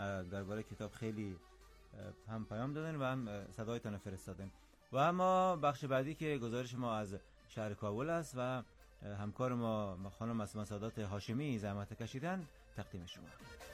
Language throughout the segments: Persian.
درباره کتاب خیلی هم پیام دادن و هم صدایتان فرستادن. و اما بخش بعدی که گزارش ما از شهر کابل است و همکار ما خانم معصومه سادات هاشمی زحمت کشیدن، تقدیم شما.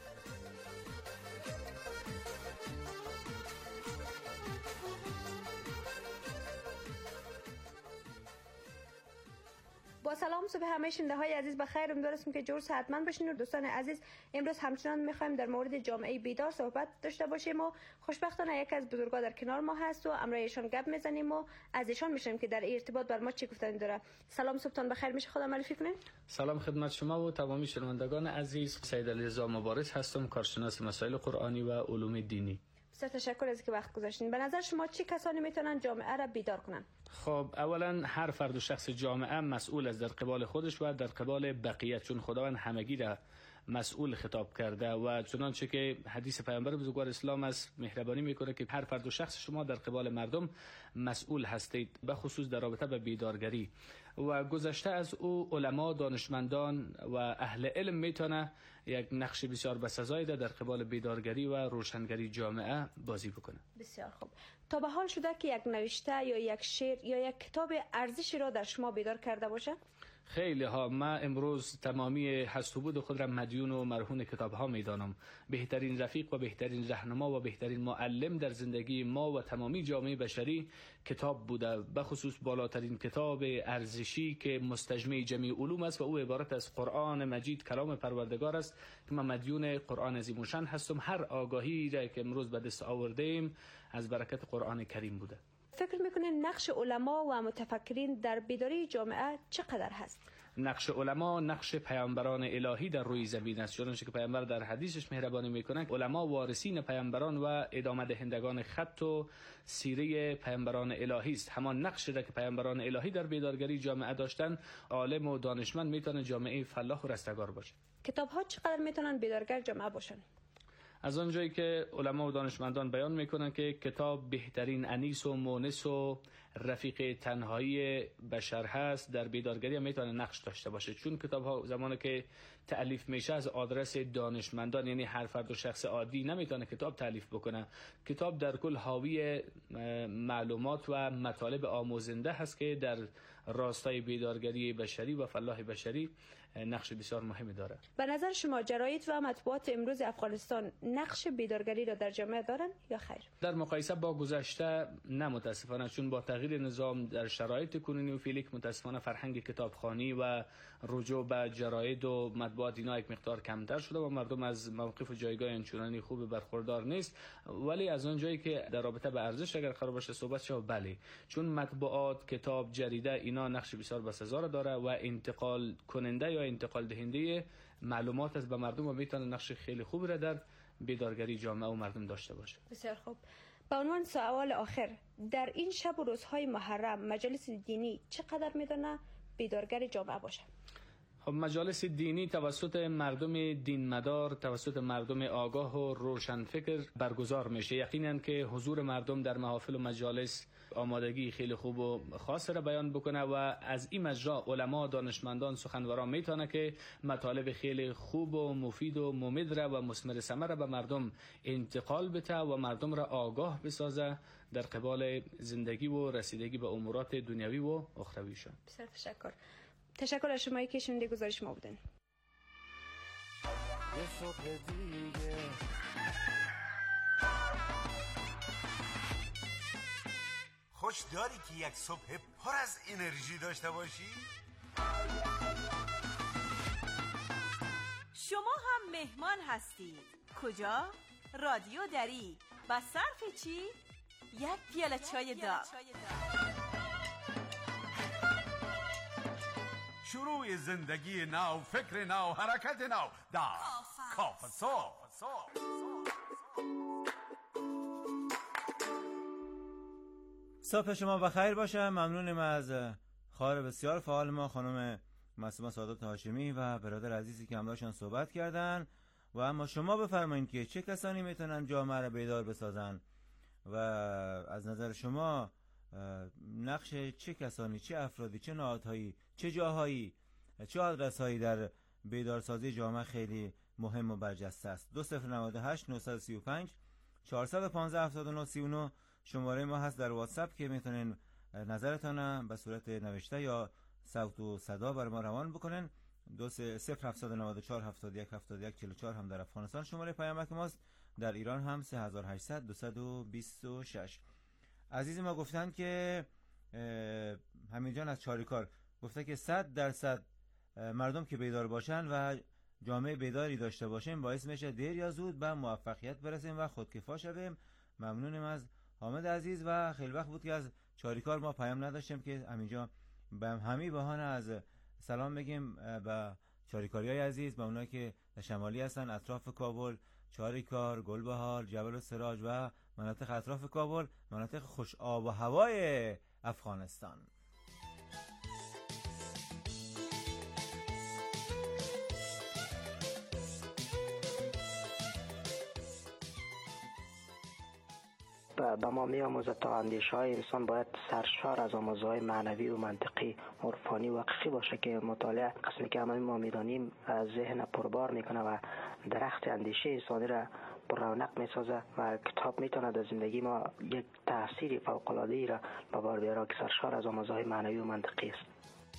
با سلام صبح همه شنونده های عزیز بخیر، امیدوارم که جور صحتمند باشین. دوستان عزیز، امروز همچنان میخوایم در مورد جامعه بیدار صحبت داشته باشیم و خوشبختانه یک از بزرگا در کنار ما هست و امروز ایشان گپ میزنیم و از ایشان میشنویم که در ارتباط بر ما چی گفتن داره. سلام، صبحتون بخیر. میشه خدا معرفی کنین؟ سلام خدمت شما و تمامی شنوندگان عزیز. سید علیرضا مبارز هستم، کارشناس مسائل قرآنی و علوم دینی. بسیار تشکر از که وقت گذاشتین. به نظر شما چه کسانی میتونن جامعه را بیدار کنن؟ خب اولا هر فرد و شخص جامعه مسئول از در قبال خودش و در قبال بقیه، چون خداوند همگی را مسئول خطاب کرده و چنانچه که حدیث پیامبر بزرگوار اسلام است مهربانی میکنه که هر فرد و شخص شما در قبال مردم مسئول هستید، به خصوص در رابطه به بیدارگری. و گذشته از او علما، دانشمندان و اهل علم میتونه یک نقش بسیار بسزایی در قبال بیدارگری و روشنگری جامعه بازی بکنه. بسیار خوب. تا به حال شده که یک نوشته یا یک شعر یا یک کتاب ارزشی را در شما بیدار کرده باشه؟ خیلی ها. من امروز تمامی هست و بود خود را مدیون و مرهون کتاب ها میدانم. بهترین رفیق و بهترین رهنما و بهترین معلم در زندگی ما و تمامی جامعه بشری کتاب بوده، به خصوص بالاترین کتاب ارزشی که مستجمع جمیع علوم است و او عبارت از قرآن مجید کلام پروردگار است که من مدیون قرآن عظیم الشان هستم. هر آگاهی را که امروز به دست آوردیم از برکت قرآن کریم بوده. فکر میکنین نقش علما و متفکرین در بیداری جامعه چقدر هست؟ نقش علما نقش پیامبران الهی در روی زمین است، چون که پیامبر در حدیثش مهربانی میکنه علما وارثین پیامبران و ادامه دهندگان خط و سیره پیامبران الهی است. همان نقشی را که پیامبران الهی در بیدارگری جامعه داشتن، عالم و دانشمند میتونه جامعه فلاح و رستگار باشه. کتاب ها چقدر میتونن بیدارگر جامعه باشن؟ از آنجایی که علما و دانشمندان بیان میکنن که کتاب بهترین انیس و مونس و رفیق تنهایی بشر هست، در بیدارگری هم میتونه نقش داشته باشه، چون کتاب ها زمانی که تألیف میشه از آدرس دانشمندان، یعنی هر فرد و شخص عادی نمیتونه کتاب تألیف بکنه. کتاب در کل حاوی معلومات و مطالب آموزنده هست که در راستای بیدارگری بشری و فلاح بشری نقش بسیار مهمی داره. به نظر شما جراید و مطبوعات امروز افغانستان نقش بیدارگری را در جامعه دارن یا خیر؟ در مقایسه با گذشته نه متاسفانه، چون با تغییر نظام در شرایط کنونی و فعلی متاسفانه فرهنگ کتابخوانی و رجوع به جراید و مطبوعات اینا یک مقدار کمتر شده و مردم از موقف و جایگاه آنچنانی خوب برخوردار نیست. ولی از اونجایی که در رابطه به ارزش اگر قرار باشه صحبت شه، بله، چون مطبوعات، کتاب، جریده اینا نقش بسیار بسزا داره و انتقال کننده یا انتقال دهنده معلومات از به مردم و میتونه نقش خیلی خوب را در بیدارگری جامعه و مردم داشته باشه. بسیار خوب. به عنوان سوال آخر، در این شب و روزهای محرم مجالس دینی چقدر میدونه بیدارگر جامعه باشه؟ خب مجالس دینی توسط مردم دینمدار، توسط مردم آگاه و روشنفکر برگزار میشه. یقینا که حضور مردم در محافل و مجالس آمادگی خیلی خوب و خاص را بیان بکنه و از این مجرا علما، دانشمندان، سخنوران میتونه که مطالب خیلی خوب و مفید و مفید را و مثمر ثمر به مردم انتقال بده و مردم را آگاه بسازه در قبال زندگی و رسیدگی به امورات دنیوی و اخرویشان. بسیار تشکر. تشکر از شما که شنونده گزارش ما بودن. یه صبح دیگه خوش داری که یک صبح پر از انرژی داشته باشی؟ شما هم مهمان هستید. کجا؟ رادیو دری. با صرف چی؟ یک پیاله چای داغ. شروع زندگی نو، فکر نو، حرکت نو در کافه صبح. صبح شما بخیر باشه. ممنونم از خواهر بسیار فعال ما خانم معصومه سادات هاشمی و برادر عزیزی که همراهشان صحبت کردن. و اما شما بفرمایید که چه کسانی میتونن جامعه را بیدار بسازن و از نظر شما نقش چه کسانی، چه افرادی، چه نهادهایی، چه جاهایی، چه آدرسهایی در بیدارسازی جامعه خیلی مهم و برجسته است. 2098 935 415 7939 شماره ما هست در واتساپ که میتونین نظرتان به صورت نوشته یا صوت و صدا برای ما روان بکنین. 0794 71 71 44 هم در افغانستان شماره پیامک ماست، در ایران هم 3800 226. عزیزی ما گفتن که حمید جان از چاریکار گفته که 100% مردم که بیدار باشن و جامعه بیداری داشته باشیم باعث میشه دیر یا زود به موفقیت برسیم و خودکفا شویم. ممنونیم از حامد عزیز و خیلی وقت بود که از چاریکار ما پیام نداشتیم که همینجا به همین بهانه از سلام بگیم به چاریکاریای عزیز، به اونایی که شمالی هستن، اطراف کابل، چاریکار، گلبهار، جبل السراج و مناطق اطراف کابل، مناطق خوش آب و هوای افغانستان. به ما می آموزد تا اندیشه های انسان باید سرشار از آموزهای معنوی و منطقی عرفانی و حقیقی باشه که مطالعه قسمی که همه ما میدانیم ذهن پربار میکنه و درخت اندیشه انسانی را پر رونق میسازه و کتاب میتونه در زندگی ما یک تأثیر فوق العاده ای را به بار بیاره که سرشار از آموزهای معنوی و منطقی است.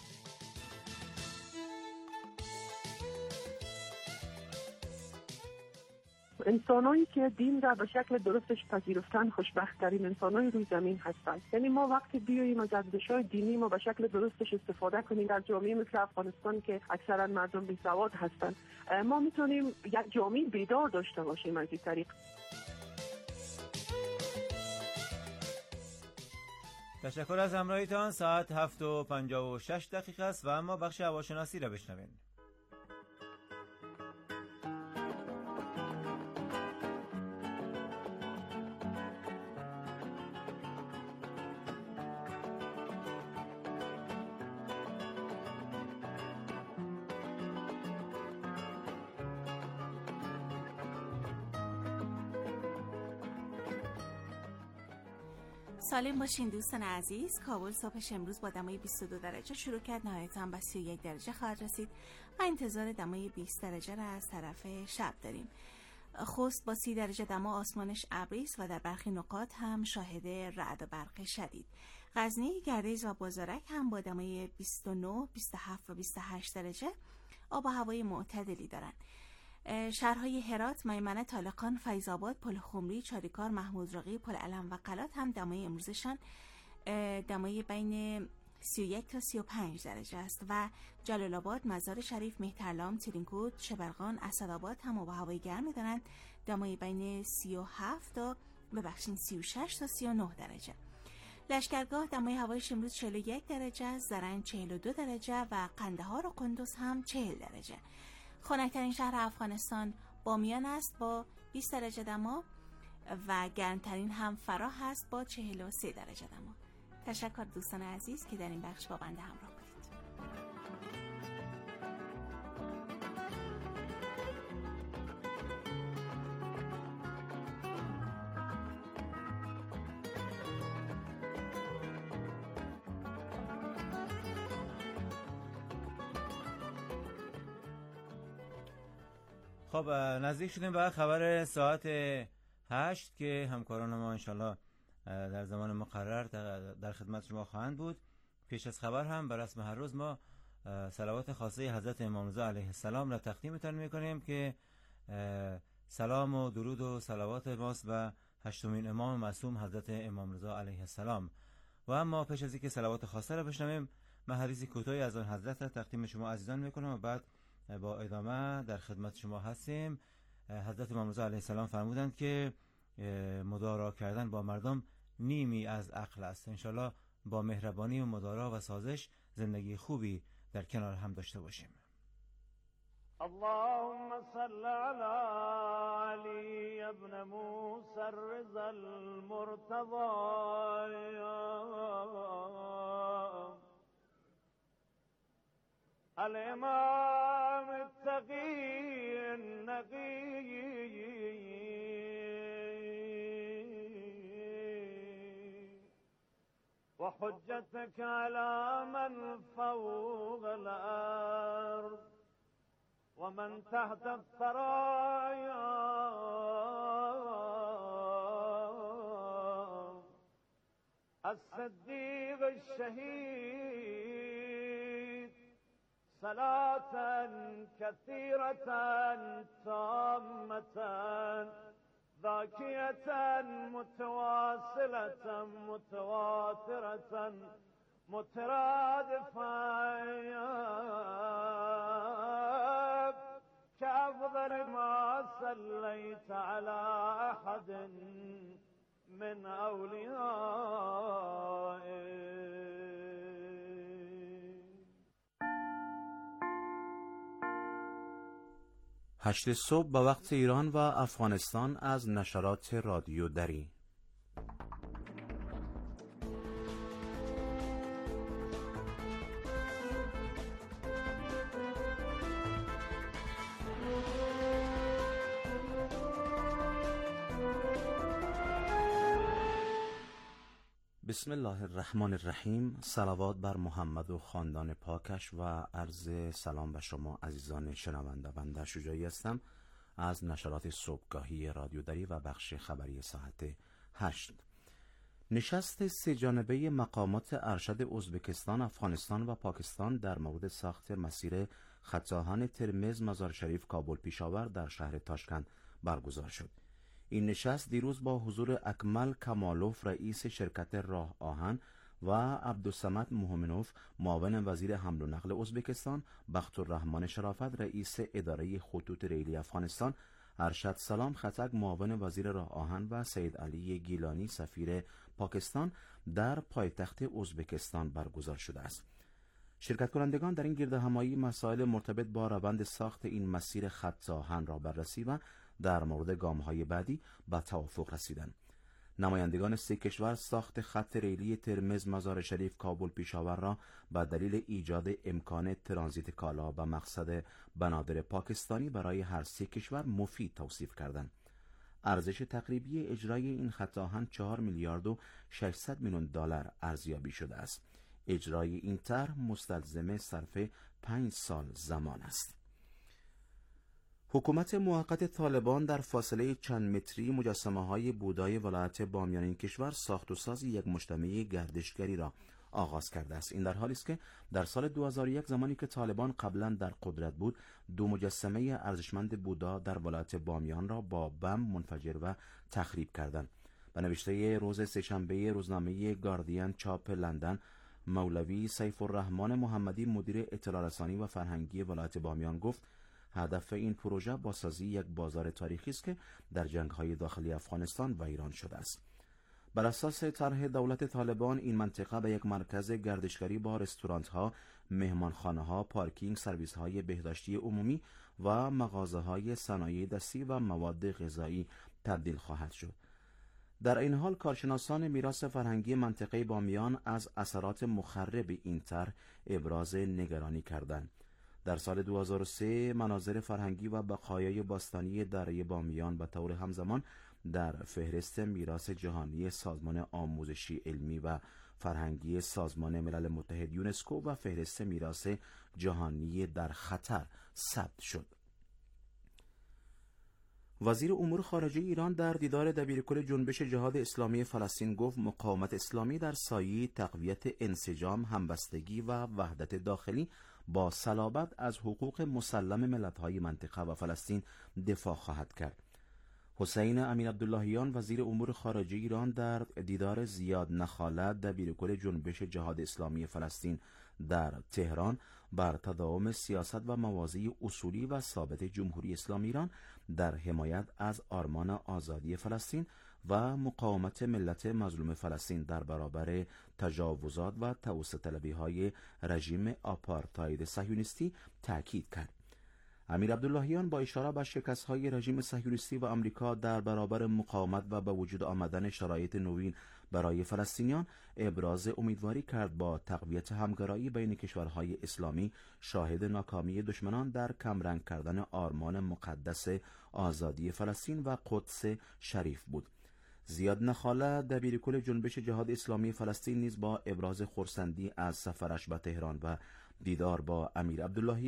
انسانایی که دین را به شکل درستش پذیرفتن خوشبخت‌ترین انسانای روی زمین هستند. یعنی ما وقتی بیاییم از ارزش‌های دینی ما به شکل درستش استفاده کنیم در جامعه مثل افغانستان که اکثرا مردم بی‌سواد هستند، ما میتونیم یک جامعه بیدار داشته باشیم از این طریق. تشکر از همراهیتان. ساعت 7:56 است و اما بخش هواشناسی را بشنویم. سالم باشین دوستان عزیز. کابل صبحش امروز با دمای 22 درجه شروع کرد، نهایتاً به 31 درجه خواهد رسید و انتظار دمای 20 درجه را از طرف شب داریم. خوست با 30 درجه دما آسمانش ابری است و در برخی نقاط هم شاهد رعد و برق شدید. غزنی، گردیز و بازارک هم با دمای 29، 27 و 28 درجه آب و هوای معتدلی دارند. شهرهای هرات، میمنه، طالقان، فیض‌آباد، پل خمری، چاریکار، محمود رقی، پل علم و قلات هم دمای امروزشان دمای بین 31 تا 35 درجه است و جلال آباد، مزار شریف، مهترلام، ترینکوت، شبرغان، اسدآباد هم آب و هوای گرمی دارند، دمای بین 37 تا 36 تا 39 درجه. لشکرگاه دمای هوایش امروز 41 درجه است، زرنج 42 درجه و قندهار و قندوز هم 40 درجه. خنک‌ترین شهر افغانستان بامیان است با 20 درجه دما و گرمترین هم فراه هست با 43 درجه دما. تشکر دوستان عزیز که در این بخش با بنده همراه بودید. خب نزدیک شدیم به خبر ساعت 8 که همکاران ما انشالله در زمان مقرر در خدمت شما خواهند بود. پیش از خبر هم بر رسم هر روز ما صلوات خاصه حضرت امام رضا علیه السلام را تقدیمتان میکنیم که سلام و درود و صلوات ماست و هشتمین امام معصوم حضرت امام رضا علیه السلام. و اما پیش از اینکه صلوات خاصه را بشنویم من حدیثی کوتاهی از آن حضرت را تقدیم شما عزیزان میکنم و بعد با ادامه در خدمت شما هستیم. حضرت امام رضا علیه السلام فرمودند که مدارا کردن با مردم نیمی از عقل است. انشالله با مهربانی و مدارا و سازش زندگی خوبی در کنار هم داشته باشیم. اللهم صل على علي ابن موسى الرضا المرتضى الامام التقي النقي وحجتك على من فوق الأرض ومن تحت الثرايا الصديق الشهيد صلاة كثيرة تامة ذاكية متواصلة متواترة مترادفة كأفضل ما صليت على أحد من أوليائك. 8 صبح به وقت ایران و افغانستان از نشرات رادیو دری. بسم الله الرحمن الرحیم. صلوات بر محمد و خاندان پاکش و عرض سلام به شما عزیزان شنونده. بنده شجاعی هستم از نشرات صبحگاهی رادیو دری و بخش خبری ساعت 8. نشست سه جانبه مقامات ارشد ازبکستان، افغانستان و پاکستان در مورد ساخت مسیر خط آهن ترمز مزار شریف کابل پیشاور در شهر تاشکند برگزار شد. این نشست دیروز با حضور اکمل کمالوف رئیس شرکت راه آهن و عبدالصمد مومنوف معاون وزیر حمل و نقل ازبکستان، بختالرحمن شرافت رئیس اداره خطوط ریلی افغانستان، ارشد سلام خطک معاون وزیر راه آهن و سید علی گیلانی سفیر پاکستان در پایتخت ازبکستان برگزار شده است. شرکت کنندگان در این گردهمایی مسائل مرتبط با روند ساخت این مسیر خط آهن را بررسی و در مورد گام‌های بعدی به توافق رسیدند. نمایندگان سه کشور ساخت خط ریلی ترمز مزار شریف کابل پیشاور را به دلیل ایجاد امکان ترانزیت کالا به مقصد بنادر پاکستانی برای هر سه کشور مفید توصیف کردند. ارزش تقریبی اجرای این خط آهن 4 میلیارد و 600 میلیون دلار ارزیابی شده است. اجرای این طرح مستلزم صرف 5 سال زمان است. حکومت موقت طالبان در فاصله چند متری مجسمه‌های بودای ولایت بامیان این کشور ساخت و ساز یک مجتمع گردشگری را آغاز کرده است. این در حالی است که در سال 2001 زمانی که طالبان قبلا در قدرت بود، 2 مجسمه ارزشمند بودا در ولایت بامیان را با بم منفجر و تخریب کردند. به نوشته روز سه‌شنبه روزنامه گاردین چاپ لندن، مولوی سیف الرحمن محمدی مدیر اطلاع رسانی و فرهنگی ولایت بامیان گفت هدف این پروژه بازسازی یک بازار تاریخی است که در جنگ‌های داخلی افغانستان و ایران شده است. بر اساس طرح دولت طالبان این منطقه به یک مرکز گردشگری با رستوران‌ها، مهمانخانه‌ها، پارکینگ، سرویس‌های بهداشتی عمومی و مغازه‌های صنایع دستی و مواد غذایی تبدیل خواهد شد. در این حال کارشناسان میراث فرهنگی منطقه بامیان از اثرات مخرب این طرح ابراز نگرانی کردند. در سال 2003 مناظر فرهنگی و بقایای باستانی دره بامیان به طور همزمان در فهرست میراث جهانی سازمان آموزشی علمی و فرهنگی سازمان ملل متحد یونسکو و فهرست میراث جهانی در خطر ثبت شد. وزیر امور خارجه ایران در دیدار دبیرکل جنبش جهاد اسلامی فلسطین گفت مقاومت اسلامی در سایه تقویت انسجام، همبستگی و وحدت داخلی با صلابت از حقوق مسلم ملت‌های منطقه و فلسطین دفاع خواهد کرد. حسین امیر عبداللهیان وزیر امور خارجه ایران در دیدار زیاد نخاله دبیرکل جنبش جهاد اسلامی فلسطین در تهران بر تداوم سیاست و مواضع اصولی و ثابت جمهوری اسلامی ایران در حمایت از آرمان آزادی فلسطین و مقاومت ملت مظلوم فلسطین در برابر تجاوزات و توسط طلبی‌های رژیم آپارتاید صهیونیستی تأکید کرد. امیر عبداللهیان با اشاره به شکست‌های رژیم صهیونیستی و آمریکا در برابر مقاومت و به وجود آمدن شرایط نوین برای فلسطینیان ابراز امیدواری کرد با تقویت همگرایی بین کشورهای اسلامی شاهد ناکامی دشمنان در کمرنگ کردن آرمان مقدس آزادی فلسطین و قدس شریف بود. زیاد نخاله دبیرکل جنبش جهاد اسلامی فلسطین نیز با ابراز خرسندی از سفرش به تهران و دیدار با امیر عبداللهیان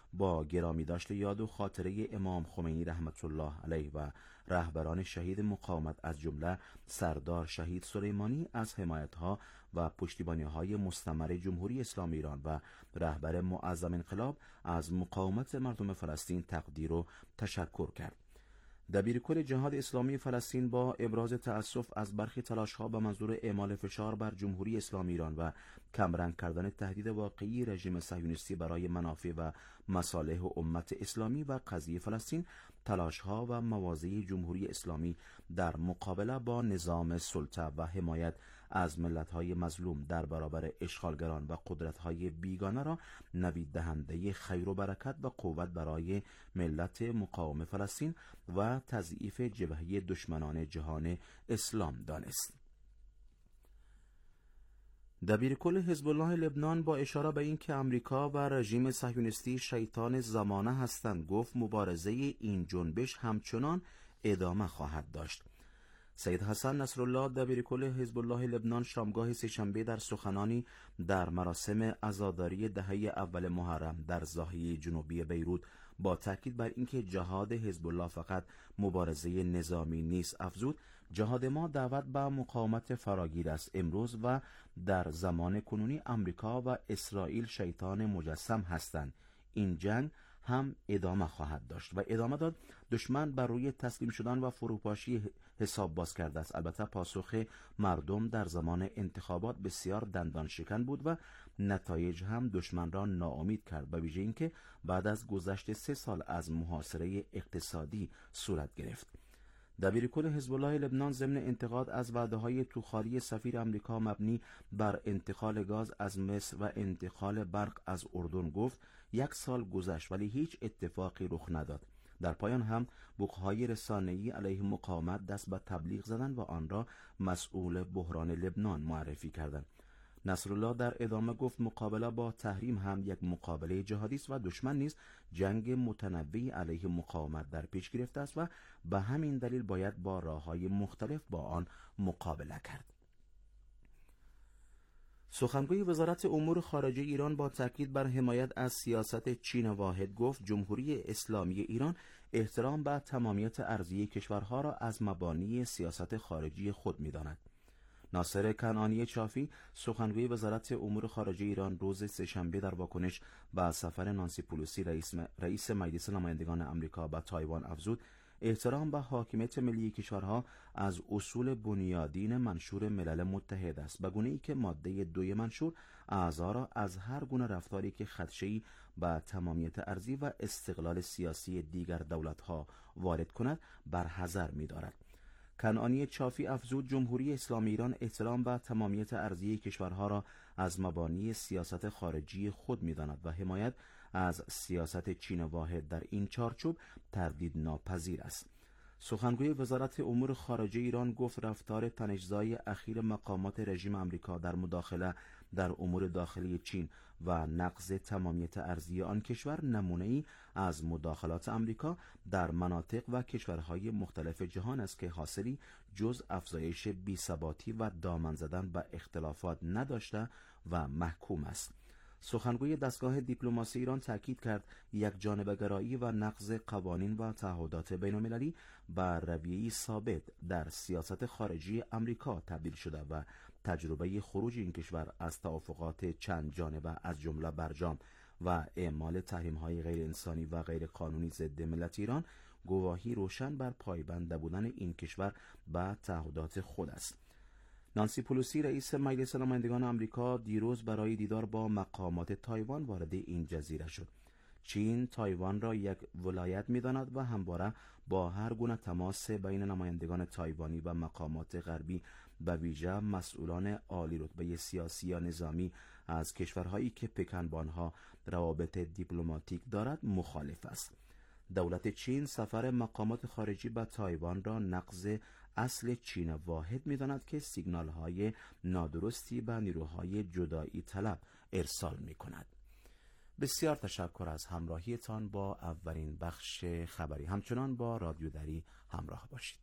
با گرامی داشت یاد و خاطره امام خمینی رحمت الله علیه و رهبران شهید مقاومت از جمله سردار شهید سلیمانی از حمایت‌ها و پشتیبانی‌های مستمر جمهوری اسلامی ایران و رهبر معظم انقلاب از مقاومت مردم فلسطین تقدیر و تشکر کرد. دبیرکل جهاد اسلامی فلسطین با ابراز تأسف از برخی تلاش‌ها به منظور اعمال فشار بر جمهوری اسلامی ایران و کمرنگ کردن تهدید واقعی رژیم صهیونیستی برای منافع و مصالح امت اسلامی و قضیه فلسطین، تلاش‌ها و مواضع جمهوری اسلامی در مقابله با نظام سلطه و حمایت از ملت‌های مظلوم در برابر اشغالگران و قدرت‌های بیگانه را نوید دهنده خیر و برکت و قوت برای ملت مقاوم فلسطین و تضعیف جبهه دشمنان جهان اسلام دانست. دبیرکل حزب الله لبنان با اشاره به اینکه امریکا و رژیم صهیونیستی شیطان زمانه هستند گفت مبارزه این جنبش همچنان ادامه خواهد داشت. سید حسن نصرالله دبیرکل حزب الله لبنان شامگاه سه‌شنبه در سخنانی در مراسم عزاداری دهه اول محرم در ضاحیه جنوبی بیروت با تاکید بر اینکه جهاد حزب الله فقط مبارزه نظامی نیست افزود جهاد ما دعوت به مقاومت فراگیر است. امروز و در زمان کنونی امریکا و اسرائیل شیطان مجسم هستند. این جنگ هم ادامه خواهد داشت و ادامه داد. دشمن بر روی تسلیم شدن و فروپاشی حساب باز کرده است. البته پاسخ مردم در زمان انتخابات بسیار دندان شکن بود و نتایج هم دشمن را ناامید کرد، به ویژه اینکه بعد از گذشت 3 سال از محاصره اقتصادی صورت گرفت. دبیرکل حزب الله لبنان ضمن انتقاد از وعده‌های توخالی سفیر آمریکا مبنی بر انتقال گاز از مصر و انتقال برق از اردن گفت 1 سال گذشت ولی هیچ اتفاقی رخ نداد. در پایان هم بوق‌های رسانه‌ای علیه مقاومت دست به تبلیغ زدند و آن را مسئول بحران لبنان معرفی کردند. نصرالله در ادامه گفت مقابله با تحریم هم یک مقابله جهادی است و دشمن نیز جنگ متنوعی علیه مقاومت در پیش گرفته است و به همین دلیل باید با راه‌های مختلف با آن مقابله کرد. سخنگوی وزارت امور خارجه ایران با تاکید بر حمایت از سیاست چین واحد گفت جمهوری اسلامی ایران احترام به تمامیت ارضی کشورها را از مبانی سیاست خارجی خود می‌داند. ناصر کنعانی چافی سخنگوی وزارت امور خارجه ایران روز سه‌شنبه در واکنش به سفر نانسی پلوسی رئیس مجلس نمایندگان آمریکا به تایوان افزود احترام به حاکمیت ملی کشورها از اصول بنیادین منشور ملل متحد است، به گونه‌ای که ماده 2 منشور اعضا را از هر گونه رفتاری که خدشه‌ای به تمامیت ارضی و استقلال سیاسی دیگر دولت‌ها وارد کند برحذر می‌دارد. کنعانی چافی افزود جمهوری اسلامی ایران احترام به تمامیت ارضی کشورها را از مبانی سیاست خارجی خود می‌داند و حمایت از سیاست چین واحد در این چارچوب تردید ناپذیر است. سخنگوی وزارت امور خارجه ایران گفت رفتار تنش‌زای اخیر مقامات رژیم آمریکا در مداخله در امور داخلی چین و نقض تمامیت ارضی آن کشور نمونه‌ای از مداخلات آمریکا در مناطق و کشورهای مختلف جهان است که حاصلی جز افزایش بی‌ثباتی و دامن زدن به اختلافات نداشته و محکوم است. سخنگوی دستگاه دیپلماسی ایران تاکید کرد یک جانبه‌گرایی و نقض قوانین و تعهدات بین‌المللی بر رویه‌ای ثابت در سیاست خارجی آمریکا تبدیل شده و تجربه خروج این کشور از توافقات چند جانبه از جمله برجام و اعمال تحریم‌های غیر انسانی و غیر قانونی ضد ملت ایران گواهی روشن بر پایبند بودن این کشور به تعهدات خود است. نانسی پلوسی رئیس مجلس نمایندگان آمریکا دیروز برای دیدار با مقامات تایوان وارد این جزیره شد. چین تایوان را یک ولایت می‌داند و همواره با هر گونه تماس بین نمایندگان تایوانی و مقامات غربی به ویژه مسئولان عالی رتبه سیاسی یا نظامی از کشورهایی که پکن با آنها روابط دیپلماتیک دارد مخالف است. دولت چین سفر مقامات خارجی به تایوان را نقض اصل چین واحد می‌داند که سیگنال‌های نادرستی به نیروهای جدایی طلب ارسال می‌کند. بسیار تشکر از همراهیتان با اولین بخش خبری. همچنان با رادیو دری همراه باشید.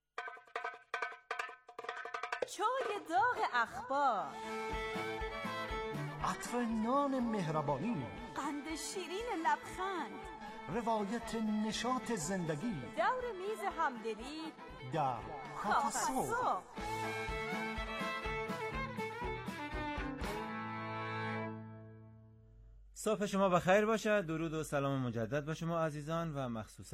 چای داغ اخبار، عطر نان مهربانی، قند شیرین لبخند، روایت نشاط زندگی، دور میز همدلی در کافه صبح. صبح شما بخیر باشد. درود و سلام مجدد به شما عزیزان و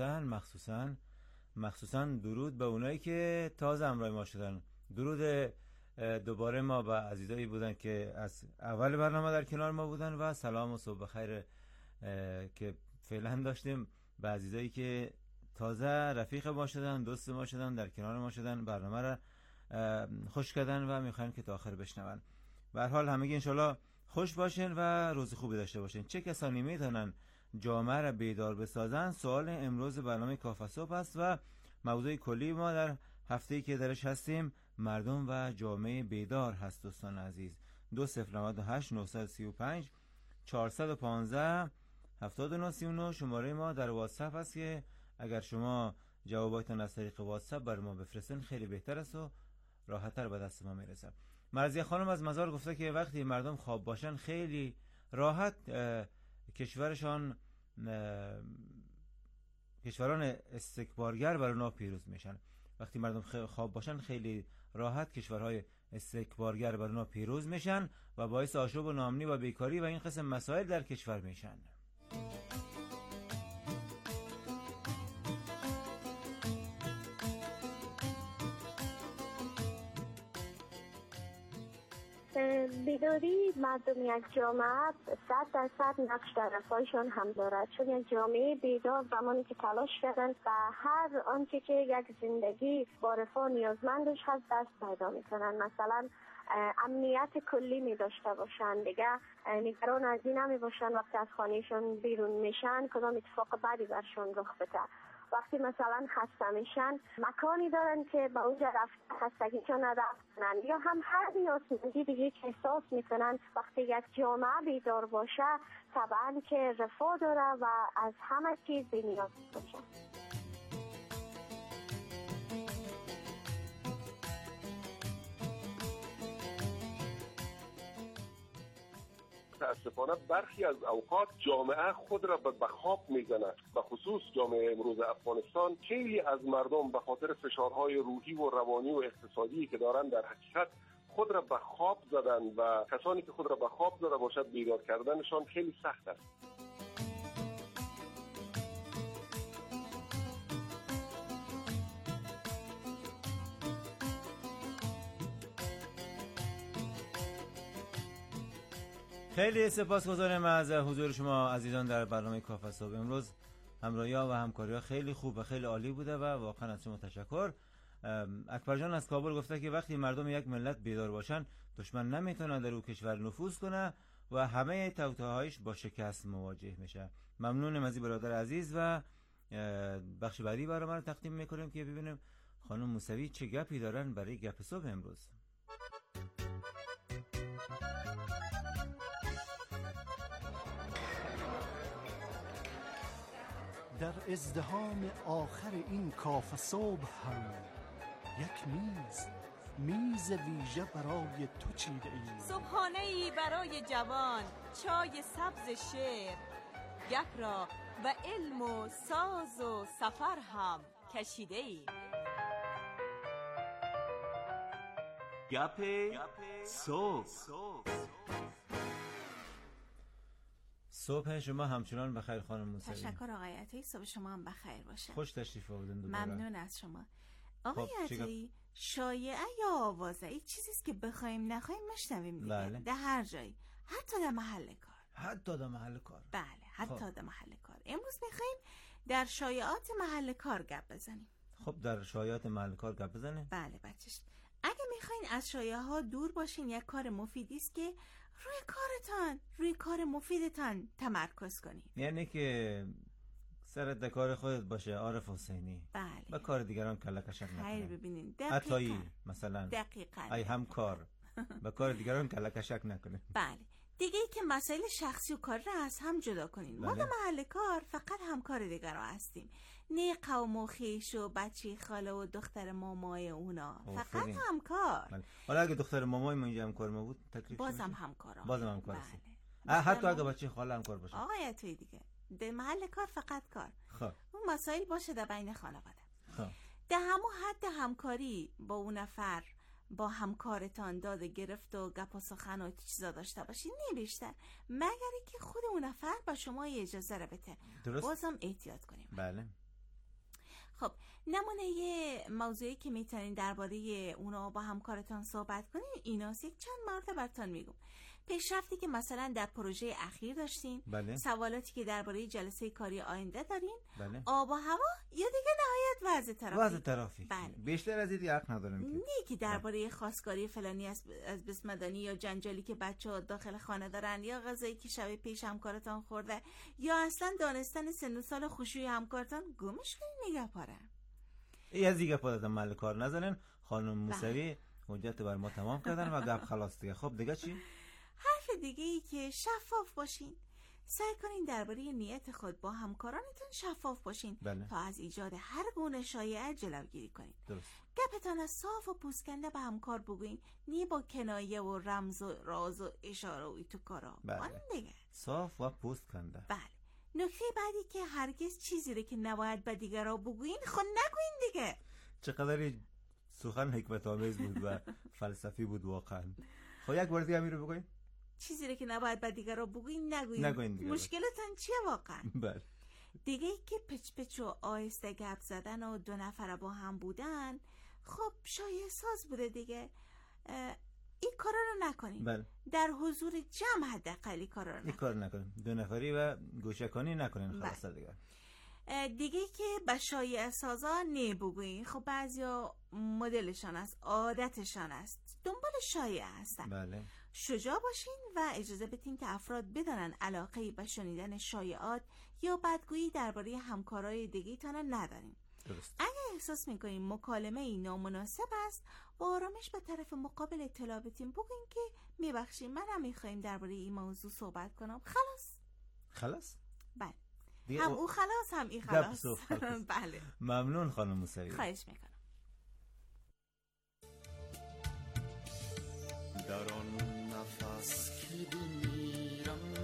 مخصوصاً درود به اونایی که تازه همراه ما شدن. درود دوباره ما به عزیزایی بودن که از اول برنامه در کنار ما بودن و سلام و صبح بخیر که فعلا داشتیم به عزیزایی که تازه رفیق ما شدن، دوست ما شدن، در کنار ما شدن، برنامه را خوش کردن و میخوایم که تا آخر بشنون. به هر حال همگی انشالله خوش باشین و روز خوبی داشته باشین. چه کسانی میتونن جامعه را بیدار بسازن؟ سوال امروز برنامه کافه صبح است و موضوع کلی ما در هفته‌ای که درش هستیم مردم و جامعه بیدار هست. دوستان عزیز 2098 935 415 7939 شماره ما در واتساپ است که اگر شما جواباتون از طریق واتساپ بر ما بفرستین خیلی بهتر است و راحت‌تر به دست ما میرسه. مرضیه خانم از مزار گفته که وقتی مردم خواب باشن خیلی راحت کشوران استکبارگر بر اونا پیروز میشن. وقتی مردم خواب باشن خیلی راحت کشورهای استکبارگر بر اونا پیروز میشن و باعث آشوب و ناامنی و بیکاری و این قسم مسائل در کشور میشن. بیداری مردم یک جامعه 100% نقش در رفاهشان هم دارد، چون یک جامعه بیدار زمانی که تلاش کردن و هر آنچه که یک زندگی با رفاه نیازمندش هست دست پیدا میکنن. مثلا امنیت کلی می داشته باشن، دیگه نگران از این نمی باشن وقتی از خانهشون بیرون میشن کدام اتفاق بدی برشون رخ بده. وقتی مثلا خسته میشن مکانی دارن که به اونجا رفت خستگیشون ندارن، یا هم هر نیازمندی دیگه که احساس میکنن. وقتی یک جامعه بیدار باشه طبعا که رفاه داره و از همه چیز بی‌نیاز باشه. متاسفانه برخی از اوقات جامعه خود را به خواب میزند. به خصوص جامعه امروز افغانستان خیلی از مردم به خاطر فشارهای روحی و روانی و اقتصادی که دارند در حقیقت خود را به خواب زدن و کسانی که خود را به خواب زده باشد بیدار کردنشان خیلی سخت است. خیلی سپاسگزارم از حضور شما عزیزان در برنامه کافه صبح. امروز همراهی‌ها و همکاری‌ها خیلی خوب و خیلی عالی بوده و واقعا از شما تشکر. اکبر جان از کابل گفته که وقتی مردم یک ملت بیدار باشن دشمن نمیتونه در اون کشور نفوذ کنه و همه توطئه‌هایش با شکست مواجه میشه. ممنونم از برادر عزیز و بخش بعدی برنامه رو تقدیم میکنیم که ببینیم خانم موسوی چه گپی دارن برای گپ صبح امروز. در ازدحام آخر این کافه صبح هم یک میز ویژه برای تو چیده ایم. صبحانه‌ای برای جوان، چای سبز شعر، گپ را و علم و ساز و سفر هم کشیده ایم. گپ صبح. صبح شما همچنان بخیر خانم موسوی. تشکر آقای عطایی، صبح شما هم بخیر باشه. خوش تشریف آوردین دوباره. ممنون از شما آقای عطایی. شایعه یا آوازه ای چیزیست که بخوایم نخوایم میشنویم دیگه. بله. در هر جایی، حتی در محل کار. بله، حتی در محل کار. امروز میخوایم در شایعات محل کار گپ بزنیم. خب در شایعات محل کار گپ بزنیم. بله بچه‌ش. اگه میخواین از شایعه ها دور باشین یک کار مفیدی است که روی کار مفیدتان تمرکز کنید. یعنی که سرت در کار خودت باشه عارف حسینی. بله. با کار دیگران کلکشک نکنه. خیلی ببینین عطایی مثلا. دقیقاً. ای همکار با کار دیگران کلکشک نکنه. بله. دیگه ای که مسائل شخصی و کاری را از هم جدا کنین. ما در محل کار فقط همکار دیگران هستیم، نه قوم و خویش و بچه خاله و دختر مامای اونا. فقط همکار. حالا اگه دختر مامای ما اینجا همکار ما بود تکلیف بازم همکار. بازم همکار است. حتی اگه بچه خاله همکار باشه. آقای توی دیگه در محل کار فقط کار. خب اون مسائل باشه در بین خانواده. خب در همون حد همکاری با اون نفر با همکارتان داده گرفت و گپ و سخن و چیزا داشته باشین، نه بیشتر، مگر که خود اون نفر با شما اجازه رو بده. درست. بازم احتیاط کنیم. بله. خب نمونه یه موضوعی که میتونین درباره اونا با همکارتان صحبت کنین ایناست. یک چند مورد براتون میگم. پیشرفتی که مثلا در پروژه اخیر داشتین، بله. سوالاتی که درباره جلسه کاری آینده دارین، بله. آب و هوا یا دیگه نهایت وضع ترافیک. بله. بله. بیشتر از این حق ندارم که نه که درباره خواستگاری فلانی از بسمدانی یا جنجالی که بچه‌ها داخل خانه دارن یا غذایی که شب پیش همکارتان خورده یا اصلا دانستن سن و سال خشوع همکارتان گمش کنین نگه پاره. ای از دیگه پادتان محل کار نزنین. خانم موسوی حجت بر ما تمام کردن و گپ خلاص دیگه. خب دیگه چی؟ حرف دیگه ای که شفاف باشین. سعی کنین درباره نیت خود با همکارانتون شفاف باشین. بله. تا از ایجاد هر گونه شایعه جلوگیری کنین. درست. گپتان از صاف و پوسکنده به همکار بگوین، نه با کنایه و رمز و راز و اشاره و تو کارا. بله. دیگه صاف و پوسکنده. بله. نکته بعدی که هرگز چیزی رو که نباید به دیگران بگوین خود نگوین دیگه. چقدر سخن حکمت آمیز بود و فلسفی بود واقعا. خب یک بار دیگه همین رو بگوین. چیزی رو که نباید به دیگران بگوین نگوین دیگه. مشکلتون چیه واقعا؟ بله. دیگه ای که پچ پچ و آهسته گپ زدن و دو نفر با هم بودن خب شایعه ساز بوده دیگه. این کارا رو نکنین. بله. در حضور جمع حداقل این کارا رو نکنین. این کار نکنین. دو نفری و گوشکانی نکنین. خلاص دیگه. دیگه که به شایعه سازا نبگوین. خب بعضیا مدلشان است، عادتشان است، دنبال شایعه هستن. بله. شجاع باشین و اجازه بدین که افراد بدانن علاقه به شنیدن شایعات یا بدگویی درباره همکارای دیگه‌تان ندارین. درست. اگر احساس میکنین مکالمه نامناسب است با آرامش به طرف مقابل اطلاع بدین. بگین که میبخشین من هم میخوایم درباره این موضوع صحبت کنم. خلاص؟ بله. هم او خلاص هم این خلاص. بله. ممنون خانم موسوی. خواهش میکنم. در آن نفس که بمیرم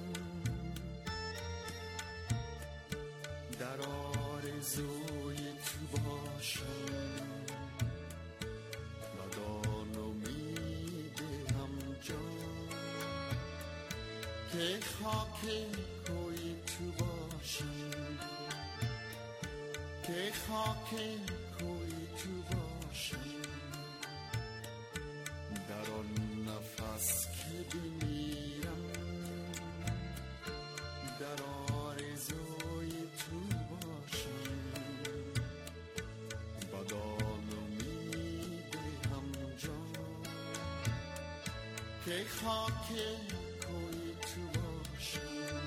در آرزوی تو باشم ندان امید هم جان که خاک کوی تو باشم که خاک کوی تو باشم در آن نفس که بمیرم در آرزوی تو باشم بدان امید هم جان که خاک کوی تو باشم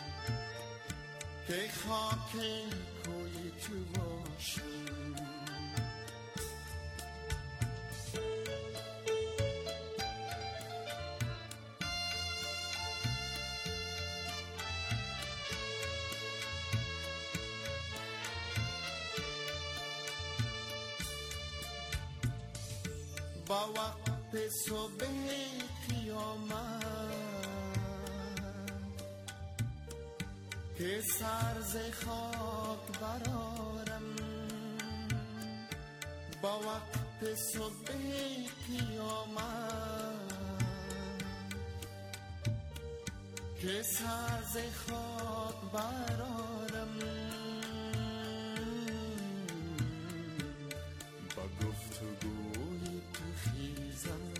که خاک کوی تو باشم با وقت صبح قیامت که سر ز خاک برارم با وقت صبح قیامت که سر ز خاک برارم با گفتگوی تو خیزم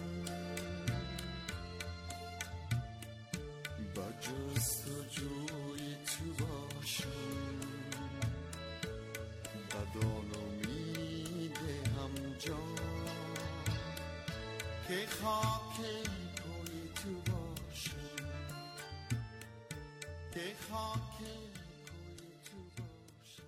با جستجوی تو باشم بدان امید هم جان که خاک کوی تو باشم که خاک کوی تو باشم.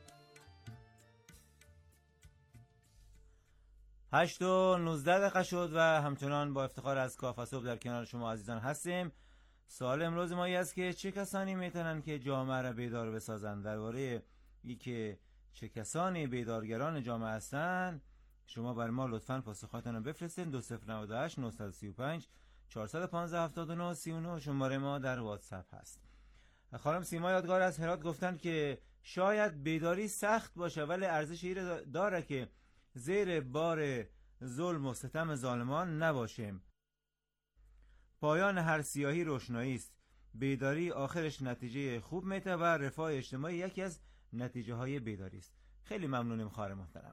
8:19 شد و همچنان با افتخار از کافه صبح در کنار شما عزیزان هستیم. سوال امروز ما است که چه کسانی میتونن که جامعه را بیدار بسازن؟ درباره این که چه کسانی بیدارگران جامعه هستن شما بر ما لطفاً پاسخاتون رو بفرستین. 2098 935 415 79 39 شماره ما در واتساپ هست. خانم سیما یادگار از هرات گفتن که شاید بیداری سخت باشه ولی ارزشی داره که زیر بار ظلم و ستم ظالمان نباشیم. پایان هر سیاهی روشنایی است. بیداری آخرش نتیجه خوب میده و رفاه اجتماعی یکی از نتیجه های بیداری است. خیلی ممنونیم خواهر محترم.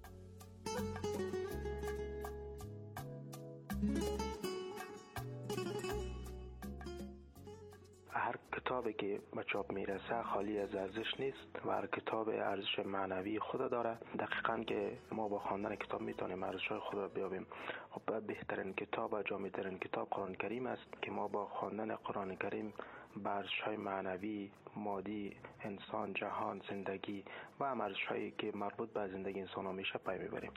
هر کتابی که به چاپ میرسه خالی از ارزش نیست و هر کتاب ارزش معنوی خود داره. دقیقاً که ما با خواندن کتاب میتونیم ارزش‌های خود را بیابیم. خب بهترین کتاب و جامع‌ترین کتاب قرآن کریم است که ما با خواندن قرآن کریم به ارزش‌های معنوی، مادی، انسان، جهان، زندگی و هم ارزش‌هایی که مربوط به زندگی انسان ها میشه پی میبریم.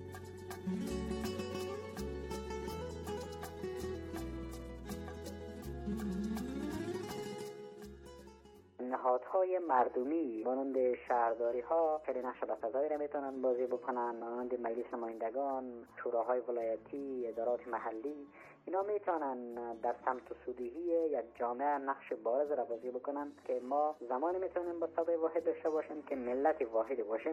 نهادهای مردمی مانند شهرداری ها خیلی نقش بسزایی را میتونن بازی بکنن، مانند مجلس نمایندگان، شوراهای ولایتی، ادارات محلی. اینا میتونن در سمت و سودگی یک جامعه نقش بارز را بازی بکنن که ما زمانی میتونیم با صدای واحد داشته باشیم که ملت واحد باشیم.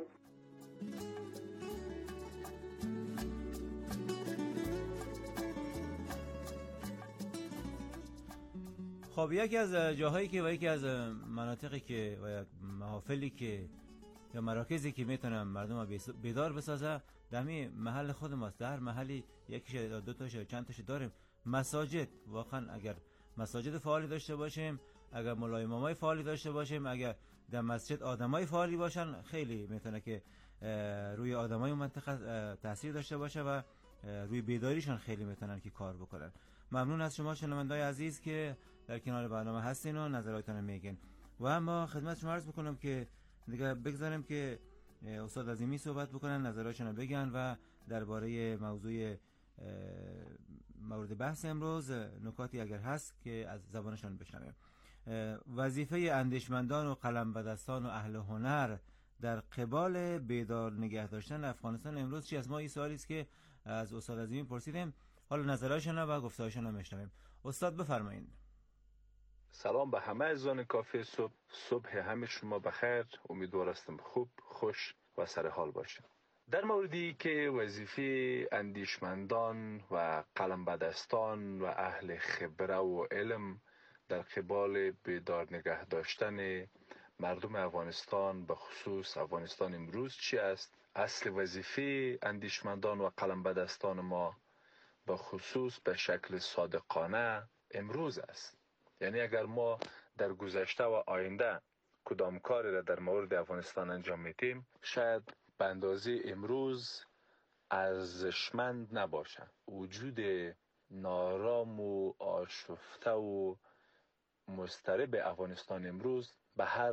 خب یکی از جاهایی که و یکی از مناطقی که و یک محافلی که یا مراکزی که میتونن مردم بیدار بسازه در محل خود ماست. در محلی یکیش دو تاش چند تاش داریم. مساجد، واقعا اگر مساجد فعالی داشته باشیم، اگر مولای امامای فعالی داشته باشیم، اگر در مسجد آدمای فعالی باشن، خیلی میتونه که روی آدمای منطقه تاثیر داشته باشه و روی بیداریشان خیلی میتونن که کار بکنن. ممنون از شما شنونده‌های عزیز که در کنار برنامه هستین و نظراتتون میگین. و اما خدمت شما عرض بکنم که دیگه بگذاریم که استاد عظیمی صحبت بکنن، نظراتشون رو بگن و درباره موضوع مورد بحث امروز نکاتی اگر هست که از زبانشون بشنویم. وظیفه اندیشمندان و قلمبدستان و اهل هنر در قبال بیدار نگه داشتن افغانستان امروز چی است؟ ما این سوالی است که از استاد عظیمی پرسیدیم، حالا نظراتشون و گفتارشون رو میشنویم. استاد بفرمایید. سلام به همه عزیزان کافی صبح همه شما بخیر. امیدوار هستم خوب، خوش و سر حال باشیم. در موردی که وظیفه اندیشمندان و قلمبدستان و اهل خبره و علم در قبال بیدار نگه داشتن مردم افغانستان به خصوص افغانستان امروز چی است؟ اصل وظیفه اندیشمندان و قلمبدستان ما به خصوص به شکل صادقانه امروز است. یعنی اگر ما در گذشته و آینده کدام کاری را در مورد افغانستان انجام میدیم شاید به اندازه امروز ارزشمند نباشه. وجود نارام و آشفته و مضطرب افغانستان امروز به هر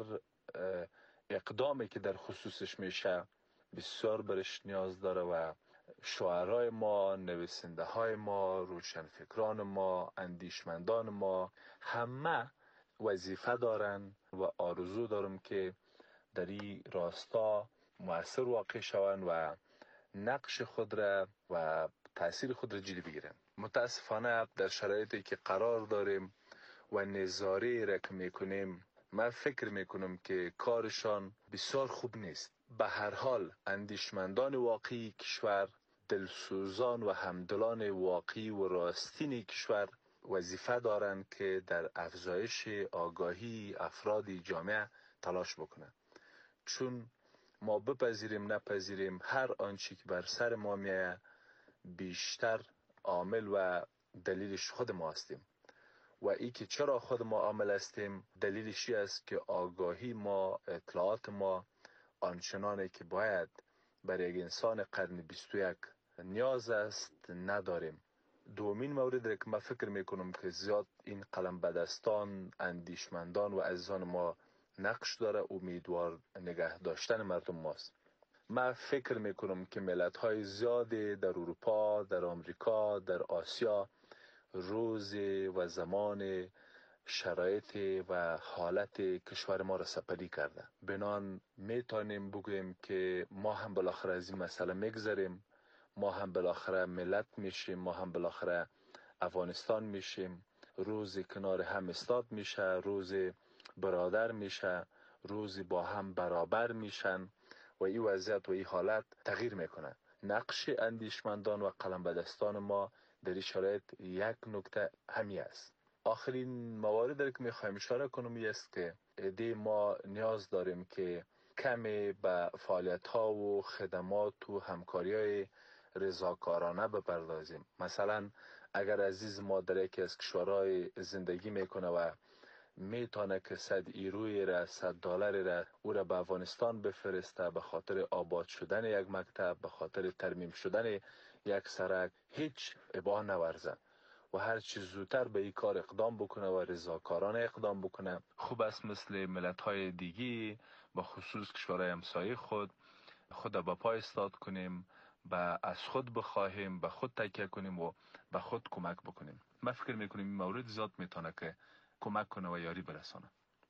اقدامی که در خصوصش میشه بسیار برش نیاز داره و شاعرای ما، نویسنده های ما، روشنفکران ما، اندیشمندان ما همه وظیفه دارن و آرزو دارم که در این راستا مؤثر واقع شوند و نقش خود را و تأثیر خود را جدی بگیرن. متاسفانه در شرایطی که قرار داریم و نظاره را که میکنیم من فکر میکنم که کارشان بسیار خوب نیست. به هر حال اندیشمندان واقعی کشور، دلسوزان و همدلان واقعی و راستین کشور وظیفه دارند که در افزایش آگاهی افراد جامعه تلاش بکنند. چون ما بپذیریم نپذیریم هر آنچه که بر سر ما میآید بیشتر عامل و دلیلش خود ما هستیم و ای که چرا خود ما عامل هستیم دلیلش است که آگاهی ما، اطلاعات ما آنچنانه که باید برای یک انسان قرن 21 نیاز است نداریم. دومین مورد که من فکر میکنم که زیاد این قلمبدستان، اندیشمندان و عزیزان ما نقش داره امیدوار نگه داشتن مردم ماست. من فکر میکنم که ملت‌های زیادی در اروپا، در آمریکا، در آسیا روز و زمان شرایط و حالت کشور ما را سپری کرده. بنان میتونیم بگوییم که ما هم بالاخره از این مسئله میگذریم، ما هم بالاخره ملت میشیم، ما هم بالاخره افغانستان میشیم، روزی کنار هم استاد میشه، روزی برادر میشه، روزی با هم برابر میشن و این وضعیت و این حالت تغییر میکنه. نقش اندیشمندان و قلمبدستان ما در این شرایط یک نکته همی است. آخرین مواردی که میخوایم اشاره کنم است که ایده ما نیاز داریم که کمی به فعالیت ها و خدمات و همکاری های رضاکارانه بپردازیم. مثلا اگر عزیز ما در یکی از کشورهای زندگی میکنه و میتونه که 100 ایروی را، $100 را او را به افغانستان بفرسته به خاطر آباد شدن یک مکتب، به خاطر ترمیم شدن یک سرک، هیچ ابا نورزه و هر چیز زودتر به این کار اقدام بکنه و رضاکارانه اقدام بکنه. خوب است مثل ملت‌های دیگی به خصوص کشورهای همسایه خود به پای استاد کنیم، از خود بخواهیم، به خود تکیه کنیم و به خود کمک بکنیم. من فکر میکنیم این مورد زیاد میتونه که کمک کنه و یاری برسانه.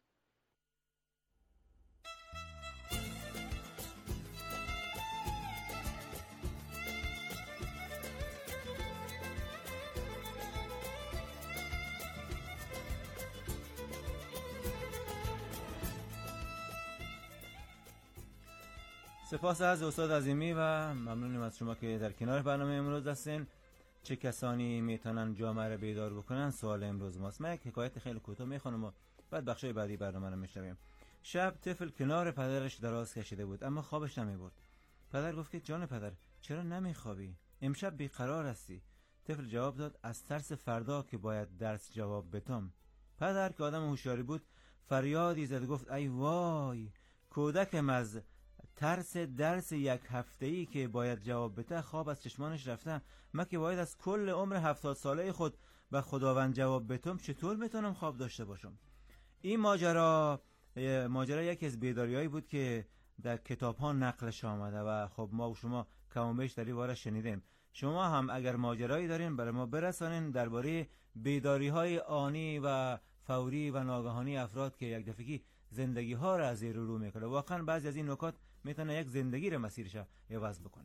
سپاس از استاد عظیمی و ممنونیم از شما که در کنار برنامه امروز هستین. چه کسانی میتونن جامعه را بیدار بکنن؟ سوال امروز ماست. من یک حکایت خیلی کوتاه میخونم و بعد بخشای بعدی برنامه رو میشنویم. شب طفل کنار پدرش دراز کشیده بود اما خوابش نمیبرد. پدر گفت که جان پدر چرا نمیخوابی؟ امشب بیقرار هستی. طفل جواب داد از ترس فردا که باید درس جواب بتم. پدر که آدم هوشیاری بود فریادی زد، گفت ای وای کودکم، از ترس درس یک هفته‌ای که باید جواب بده خواب از چشمانش رفته. من که باید از کل عمر 70 ساله خود به خداوند جواب بدم، چطور میتونم خواب داشته باشم؟ این ماجرا یکی از بیداریایی بود که در کتاب ها نقلش آمده و خب ما و شما کم و بیش در این باره شنیدیم. شما هم اگر ماجرایی دارین برای ما برسانین درباره بیداری های آنی و فوری و ناگهانی افراد که یک دفعگی زندگی ها را از زیر رو میکنه. واقعا بعضی از این نکات میتونه یک زندگی را مسیرش عوض بکنه.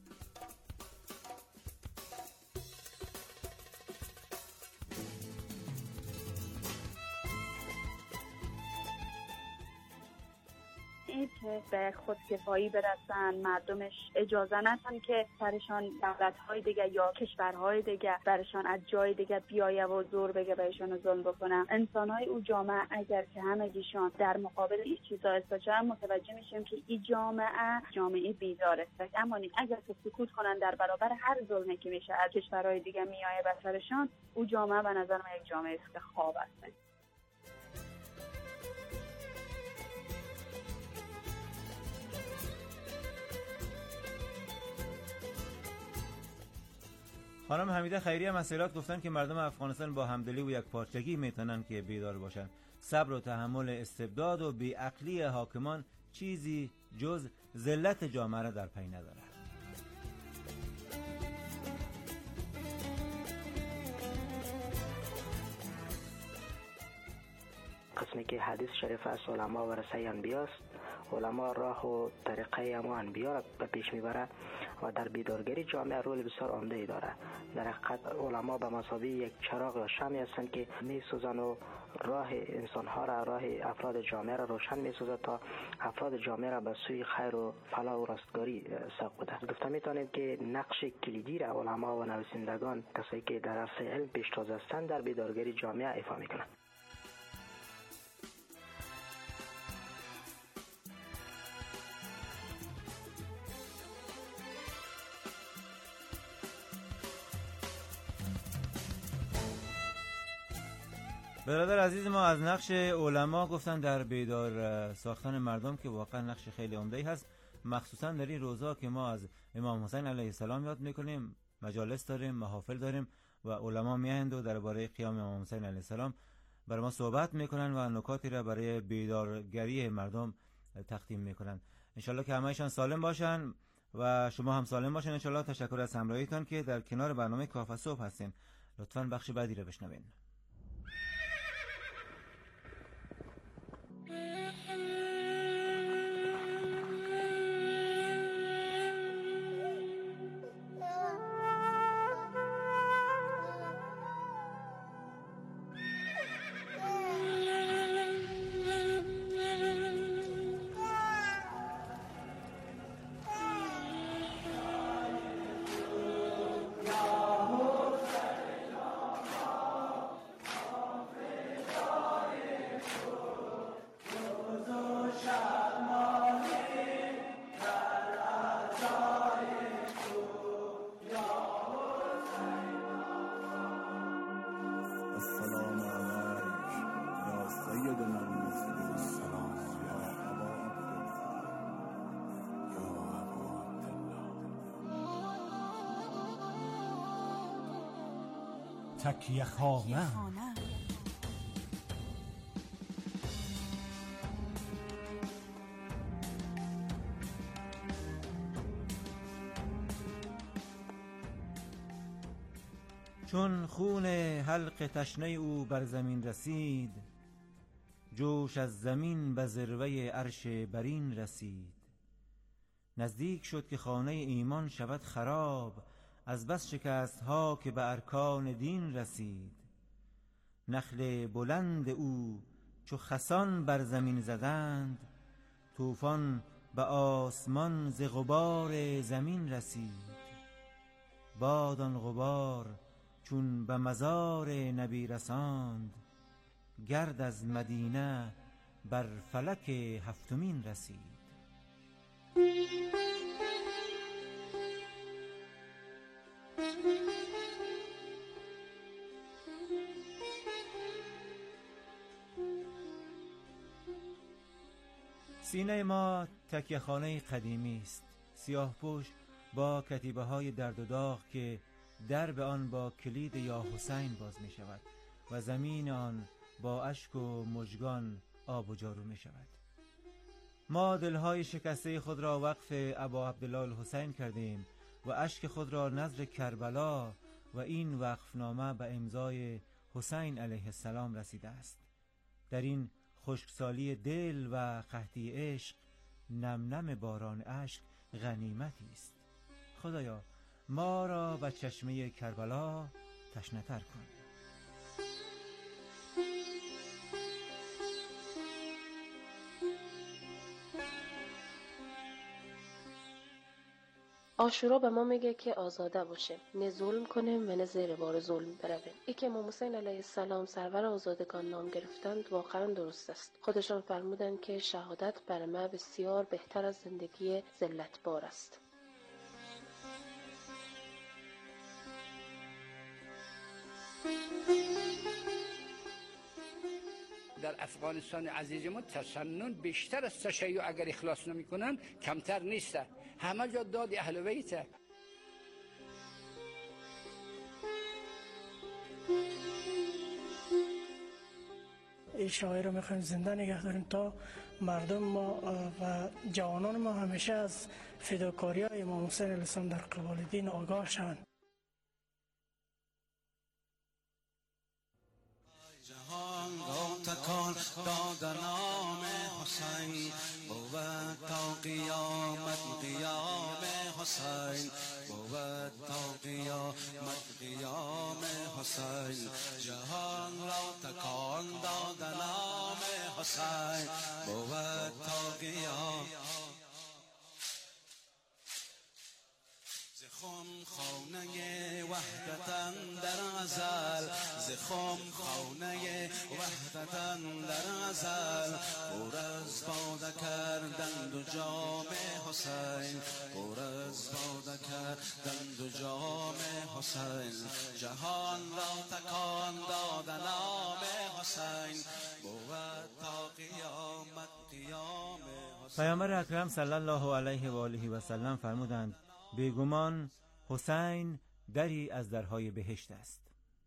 که به خودکفایی برسن، مردمش اجازه ندن که سرشان دولت‌های دیگه یا کشورهای دیگه برشان از جای دیگه بیایه و زور بگه بهشون ظلم بکنن. انسان‌های او جامعه اگر که همگیشان در مقابل این چیزا استاجر متوجه میشیم که این جامعه بیدار است. اما اگر که سکوت کنن در برابر هر ظلمی که میشه از کشورهای دیگه میایه به سرشان، او جامعه به نظر من یک جامعه است که خواب است. خانم حمیده خیریه مسئلات گفتن که مردم افغانستان با همدلی و یک پارچگی میتونن که بیدار باشن. صبر و تحمل استبداد و بیعقلی حاکمان چیزی جز ذلت جامعه را در پی نداره. قسمی که حدیث شریف از علما ورثه انبیاست. علما راه و طریقه اما انبیا را به پیش میبره و در بیدارگری جامعه رول بسیار عمده ای داره. در حقیقت علما به مثابه یک چراغ یا شمعی هستند که میسوزن و راه انسانها را، راه افراد جامعه را روشن میسازد تا افراد جامعه را به سوی خیر و فلاح و رستگاری سوق بده. گفته میتونیم که نقش کلیدی را علما و نویسندگان، کسایی که در عرصه علم پیشتاز هستند، در بیدارگری جامعه ایفا میکنند. برادر عزیز ما از نقش علما گفتن در بیدار ساختن مردم که واقعا نقش خیلی عمده‌ای هست، مخصوصا در این روزا که ما از امام حسین علیه السلام یاد میکنیم، مجالس داریم، محافل داریم و علما میایند و درباره قیام امام حسین علیه السلام برای ما صحبت میکنن و نکاتی را برای بیدارگری مردم تقدیم میکنن. انشالله که همه‌شان سالم باشن و شما هم سالم باشین انشالله. تشکر از همراهیتان که در کنار برنامه کافه صبح هستین. لطفاً بخش بعدی را بشنوین. تکیه خانه. چون خون حلق تشنه او بر زمین رسید، جوش از زمین به ذروه عرش برین رسید. نزدیک شد که خانه ایمان شود خراب، از بس شکست ها که به ارکان دین رسید. نخل بلند او چو خسان بر زمین زدند، طوفان به آسمان ز غبار زمین رسید. باد آن غبار چون به مزار نبی رساند، گرد از مدینه بر فلک هفتمین رسید. سینه ما تکیه خانه قدیمی است، سیاه پوش با کتیبه های درد و داغ که درب آن با کلید یا حسین باز می شود و زمین آن با اشک و مژگان آب و جارو می شود. ما دلهای شکسته خود را وقف ابا عبدالله الحسین کردیم و اشک خود را نذر کربلا و این وقفنامه به امضای حسین علیه السلام رسیده است. در این خشکسالی دل و قحطی عشق، نم نم باران اشک غنیمتی است. خدایا ما را به چشمه کربلا تشنه‌تر کن. عاشورا به ما میگه که آزاده باشه، نه ظلم کنیم و نه زیر بار ظلم برویم. ای که امام حسین علیه السلام سرور آزادگان نام گرفتند واقعا درست است. خودشان فرمودند که شهادت بر ما بسیار بهتر از زندگی ذلت بار است. در افغانستان عزیز ما تسنن بیشتر از تشیع اگر اخلاص نمی کنن کمتر نیست. همه جا داد اهل بیت. این شاعر رو میخوایم زنده نگه داریم تا مردم ما و جوانان ما همیشه از فداکاری های امام حسین علیه السلام در قبال دین آگاه شوند. جهان را تکان داد نام حسین، بود تا قیامت قیام حسین، بود تا قیامت قیام حسین. جهان را تکان داد نام حسین، بود تا قیام. زخم خانه وحدتن در ازل، زخم خانه وحدتن در ازل. پر از باده کردند و جام حسین، پر از باده کردند و جام حسین. جهان را تکان داد نام حسین، بود تا قیامت قیام حسین. پیامبر اکرم صلی الله علیه و آله و سلم فرمودند بیگمان حسین دری از درهای بهشت است.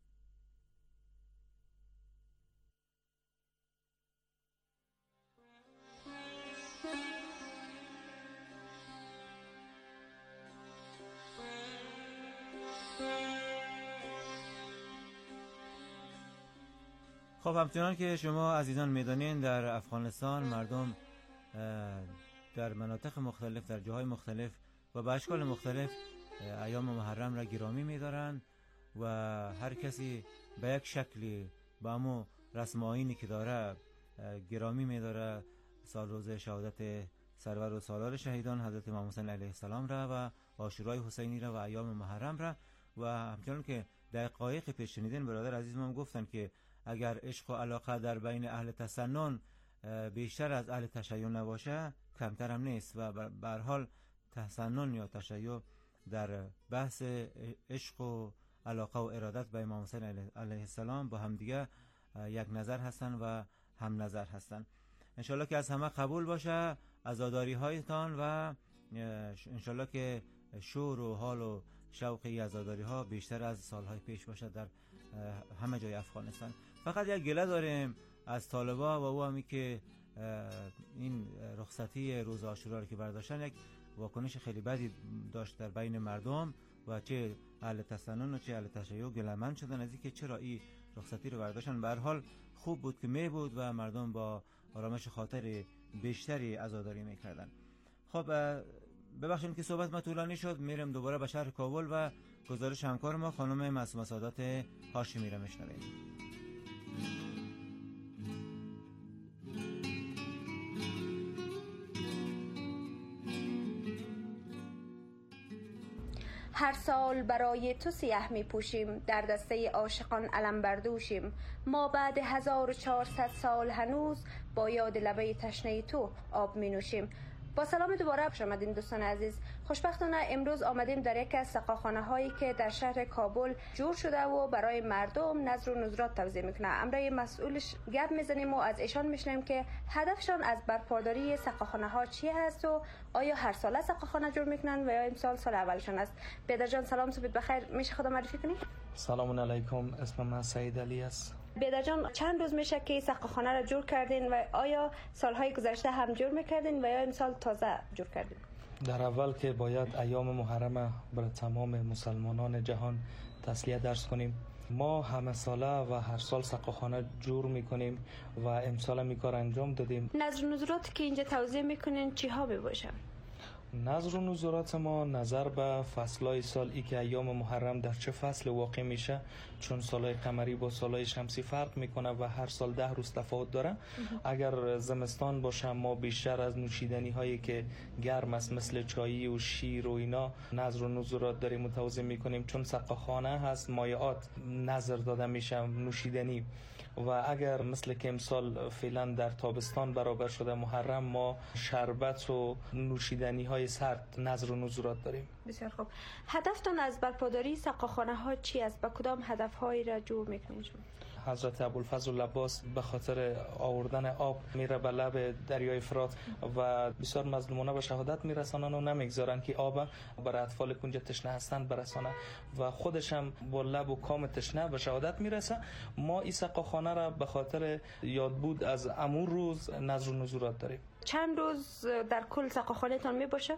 خب همچنان که شما عزیزان میدانین در افغانستان مردم در مناطق مختلف در جاهای مختلف و به اشکال مختلف ایام محرم را گرامی می‌دارند و هر کسی به یک شکلی با همون رسم آیینی که داره گرامی می‌داره سال روز شهادت سرور و سالار شهیدان حضرت امام حسین علیه السلام را و عاشورای حسینی را و ایام محرم را. و همچنان که دقایق پیش شنیدین برادر عزیز ما گفتن که اگر عشق و علاقه در بین اهل تسنن بیشتر از اهل تشیع نباشه کمتر هم نیست و به هر حال تسنن یا تشیع در بحث عشق و علاقه و ارادت به امام حسین علیه السلام با هم دیگه یک نظر هستن و هم نظر هستن. انشالله که از همه قبول باشه عزاداری هایتان و انشالله که شور و حال و شوق عزاداری ها بیشتر از سالهای پیش باشد در همه جای افغانستان. فقط یک گله داریم از طالبا و او همی که این رخصتی روز عاشورا که برداشتن یک واکنش خیلی بدی داشت در بین مردم و چه اهل تسنن و چه اهل تشیع گله‌مند شدن از اینکه چرا این رخصتی رو برداشتن. به هر حال خوب بود که می بود و مردم با آرامش خاطر بیشتری عزاداری میکردن. خب ببخشید که صحبت ما طولانی شد. میرم دوباره به شهر کابل و گزارش همکار ما خانم معصومه سعادت هاشمی را میشنویم. هر سال برای تو سیه می پوشیم، در دسته عاشقان علم بردوشیم. ما بعد 1400 سال هنوز با یاد لبه تشنه تو آب می نوشیم. با سلام دوباره خوش آمدین دوستان عزیز. خوشبختانه امروز آمدیم در یک از سقاخانه هایی که در شهر کابل جور شده و برای مردم نظر و نظرات توزیع میکنه. امروز مسئولش گپ میزنیم و از ایشان میشنیم که هدفشان از برپاداری سقاخانه ها چی هست و آیا هر ساله سقاخانه جور میکنن و یا امسال سال اولشان است. بیدر جان سلام، صبح بخیر. میشه خدا معرفی کنی؟ سلام علیکم، اسم من سعید علی است. بیدر جان چند روز میشه که سقاخانه را جور کردین و آیا سالهای گذشته هم جور میکردین و یا امسال تازه جور کردین؟ در اول که باید ایام محرم بر تمام مسلمانان جهان تسلیت درس کنیم. ما همه ساله و هر سال سقاخانه جور میکنیم و امسال هم کار انجام دادیم. نظر و نظرات که اینجا توضیح میکنین چی ها میباشه؟ نظر و نظرات ما نظر به فصلهای سال ای که ایام محرم در چه فصل واقع میشه، چون سالهای قمری با سالهای شمسی فرق میکنه و هر سال 10 روز تفاوت داره. اگر زمستان باشه ما بیشتر از نوشیدنی هایی که گرم است مثل چایی و شیر و اینا نظر و نظرات داریم و توضیح میکنیم، چون سقاخانه هست مایعات نظر داده میشه نوشیدنی. و اگر مثل که امسال فعلا در تابستان برابر شده محرم، ما شربت و نوشیدنی های سرد نظر و نظرات داریم. بسیار خوب. هدفتون از برپاداری سقاخانه ها چی است؟ به کدام هدف هایی را جور میکنین شما؟ حضرت ابوالفضل العباس به خاطر آوردن آب میره به لب دریای فرات و بسیار مظلومانه به شهادت میرسانن و نمیگذارن که آب برای اطفال کنج تشنه هستند برسانه و خودش هم با لب و کام تشنه به شهادت میرسه. ما این سقاخانه را به خاطر یاد بود از امور روز نظر و نظرات داریم. چند روز در کل سقاخانه تان می باشه؟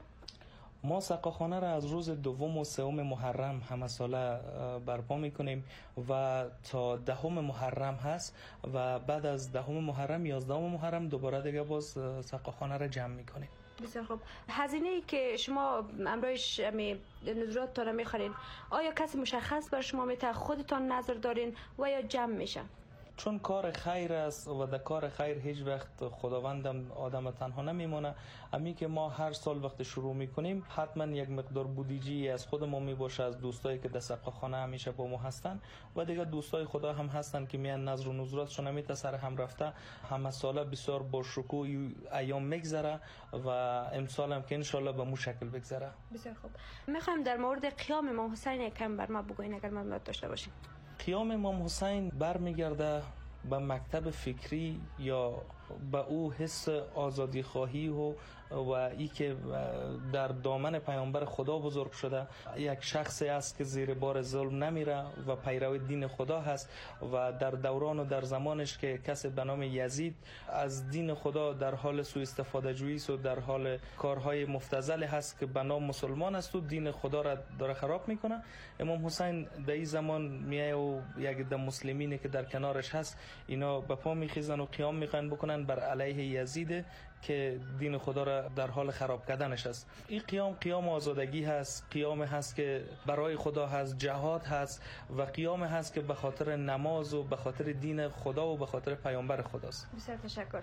ما سقاخانه را از روز دوم و سوم محرم همه ساله برپا میکنیم و تا 10 محرم هست و بعد از 10 محرم 11 محرم دوباره دیگه باز سقاخانه را جمع میکنیم. بسیار خوب. هزینه ای که شما امروز نظرات تا میخورین آیا کسی مشخص بر شما میته خودتان نظر دارین و یا جمع میشه؟ چون کار خیر است و در کار خیر هیچ وقت خداوندم آدم تنها نمیمونه. امی که ما هر سال وقت شروع میکنیم حتما یک مقدار بودجه‌ای از خودمون میباشه، از دوستایی که در سقاخانه همیشه با ما هستن و دیگه دوستای خدا هم هستن که میان نظر و نظراتشون نمیته سر هم رفته. همه ساله بسیار با شکوه ایام میگذره و امسال هم که ان شاء الله به مو شکل بگذره. بسیار خوب. میخوایم در مورد قیام امام حسین یکم بر ما بگوین اگر ممنوع داشته باشین. قیام امام حسین برمیگرده به مکتب فکری یا به او حس آزادی خواهی و ای که در دامن پیامبر خدا بزرگ شده. یک شخصی است که زیر بار ظلم نمیره و پیرو دین خدا هست و در دوران و در زمانش که کسی به نام یزید از دین خدا در حال سوء استفاده جویی است و در حال کارهای مفتضل هست که به نام مسلمان است و دین خدا را داره خراب میکنه. امام حسین در این زمان میایه و یک عده مسلمینی که در کنارش هست اینا به پا میخیزن و قیام میخوان بکنن بر علیه یزید که دین خدا را در حال خراب کردنش است. این قیام آزادگی هست، قیام هست که برای خدا هست، جهاد هست و قیام هست که به خاطر نماز و به خاطر دین خدا و به خاطر پیامبر خداست. بسیار تشکر.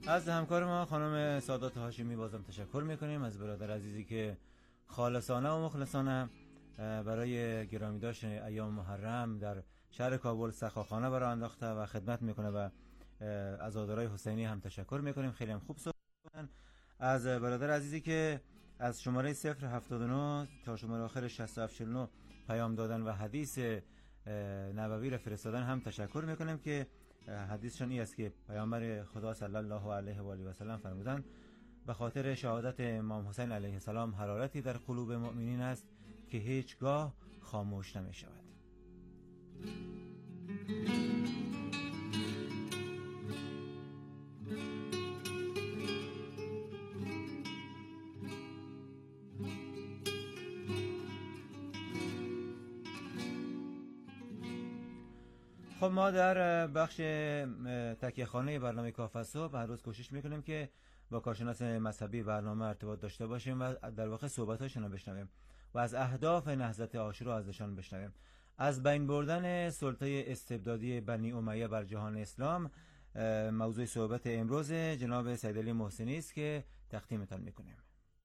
از همکار ما خانم سادات هاشمی بازم تشکر میکنیم، از برادر عزیزی که خالصانه و مخلصانه برای گرامی داشتن ایام محرم در شهر کابل سخاخانه برای انداخته و خدمت میکنه و عزادارای حسینی هم تشکر میکنیم، خیلی هم خوب صحبت. از برادر عزیزی که از شماره 079 تا شماره آخر 6749 پیام دادن و حدیث نبوی را فرستادن هم تشکر میکنیم که حدیثشون این است که پیامبر خدا صلی الله علیه و آله و سلم فرمودن به خاطر شهادت امام حسین علیه السلام حرارتی در قلوب مؤمنین است که هیچگاه خاموش نمی شود. خب ما در بخش تکیه خانه برنامه کافه صبح هر روز کوشش میکنیم که با کارشناس مذهبی برنامه ارتباط داشته باشیم و در واقع صحبتاشون رو بشنویم و از اهداف نهضت عاشورا ازشان بشنویم. از بین بردن سلطه استبدادی بنی امیه بر جهان اسلام موضوع صحبت امروز جناب سیدعلی محسنی است که تقدیمتان میکنیم.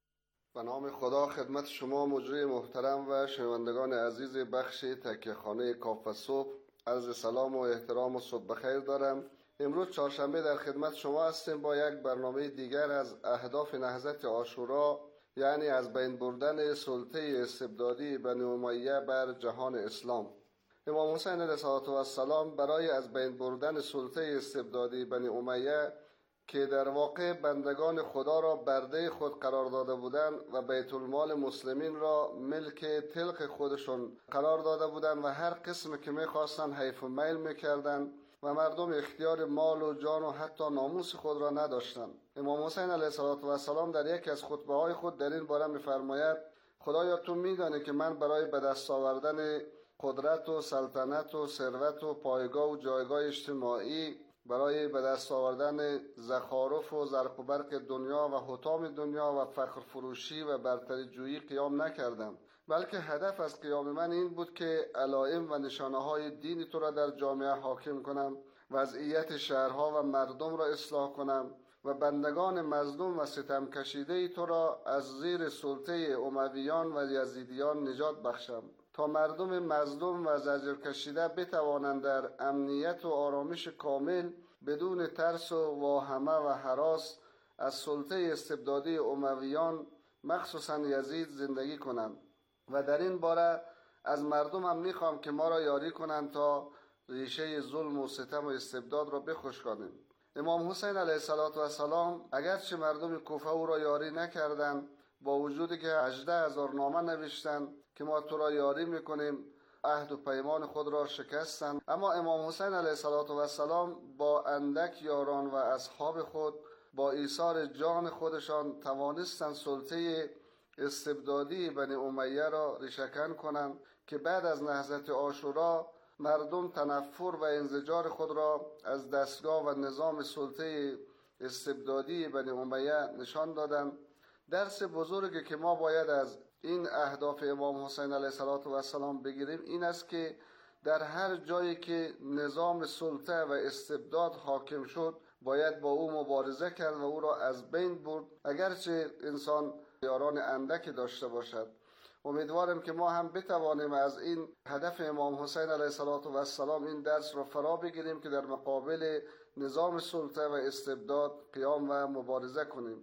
به نام خدا خدمت شما مجری محترم و شنوندگان عزیز بخش تکیه خانه کافه صبح عرض سلام و احترام و صبح بخیر دارم. امروز چهارشنبه در خدمت شما هستیم با یک برنامه دیگر از اهداف نهضت عاشورا، یعنی از بین بردن سلطه استبدادی بنی امیه بر جهان اسلام. امام حسین علیه السلام برای از بین بردن سلطه استبدادی بنی امیه که در واقع بندگان خدا را برده خود قرار داده بودند و بیت المال مسلمین را ملک تلق خودشون قرار داده بودند و هر قسم که میخواستن حیف و میل میکردند و مردم اختیار مال و جان و حتی ناموس خود را نداشتند. امام حسین علیه السلام در یکی از خطبه های خود در این باره میفرماید: خدایا تو میدانی که من برای به دست آوردن قدرت و سلطنت و ثروت و پایگاه و جایگاه اجتماعی، برای به دست آوردن زخارف و زرق و برق دنیا و حطام دنیا و فخر فروشی و برتری جویی قیام نکردم، بلکه هدف از قیام من این بود که علائم و نشانه های دین تو را در جامعه حاکم کنم، وضعیت شهرها و مردم را اصلاح کنم و بندگان مظلوم و ستم کشیده تو را از زیر سلطه امویان و یزیدیان نجات بخشم تا مردم مظلوم و زجر کشیده بتوانند در امنیت و آرامش کامل بدون ترس و واهمه و هراس از سلطه استبدادی امویان مخصوصا یزید زندگی کنند. و در این باره از مردمم میخوام که ما را یاری کنند تا ریشه ظلم و ستم و استبداد را بخشکانیم. امام حسین علیه السلام اگرچه مردم کوفه او را یاری نکردند، با وجودی که 18,000 نامه نوشتند که ما تو را یاری میکنیم، عهد و پیمان خود را شکستند، اما امام حسین علیه السلام با اندک یاران و اصحاب خود با ایثار جان خودشان توانستند سلطه استبدادی بنی امیه را ریشه‌کن کنند که بعد از نهضت عاشورا مردم تنفر و انزجار خود را از دستگاه و نظام سلطه استبدادی بنی امیه نشان دادند. درس بزرگی که ما باید از این اهداف امام حسین علیه السلام بگیریم این است که در هر جایی که نظام سلطه و استبداد حاکم شد باید با او مبارزه کرد و او را از بین برد، اگرچه انسان یاران اندکی داشته باشد. امیدوارم که ما هم بتوانیم از این هدف امام حسین علیه السلام این درس را فرا بگیریم که در مقابل نظام سلطه و استبداد قیام و مبارزه کنیم.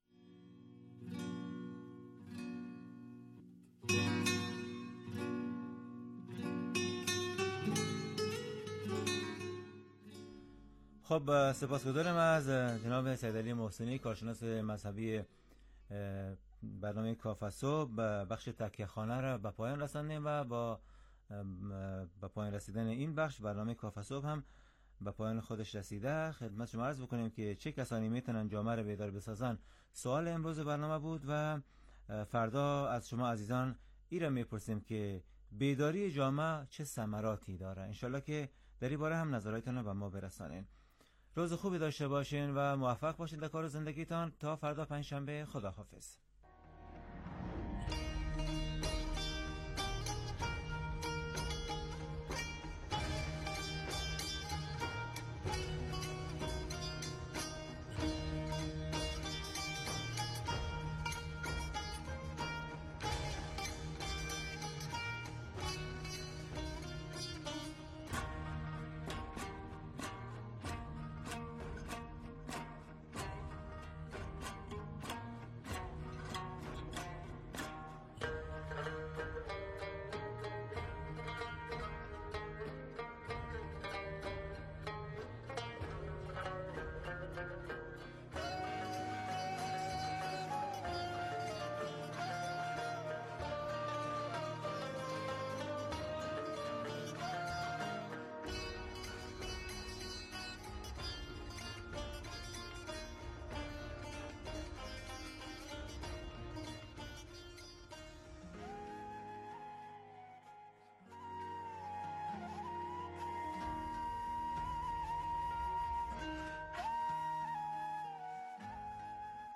خب سپاسگزارم از جناب سیدعلی محسنی، کارشناس مذهبی برنامه کافه صبح. بخش تکیه خانه را به پایان رساندیم و با پایان رسیدن این بخش برنامه کافه صبح هم به پایان خودش رسیده. خدمت شما عرض بکنیم که چه کسانی میتونن جامعه را بیدار بسازن سوال امروز برنامه بود و فردا از شما عزیزان این را میپرسیم که بیداری جامعه چه ثمراتی داره. انشالله که در این باره هم نظراتتون رو به ما برسانین. روز خوبی داشته باشین و موفق باشین در کار زندگیتان. تا فردا پنجشنبه، خداحافظ.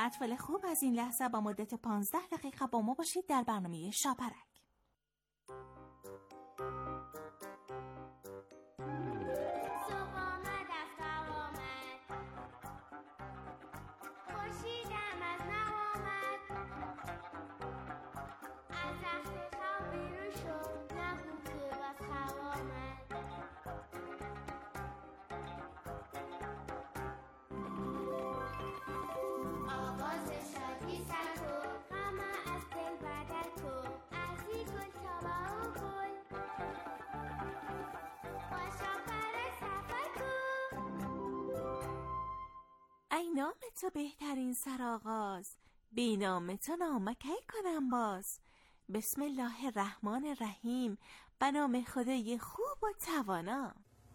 اطفال خوب، از این لحظه با مدت 15 دقیقه با ما باشید در برنامه شاپرک. ای نام تو بهترین سرآغاز، بی نام تو نامکی کنم باز. بسم الله الرحمن الرحیم، به نام خدای خوب و توانا.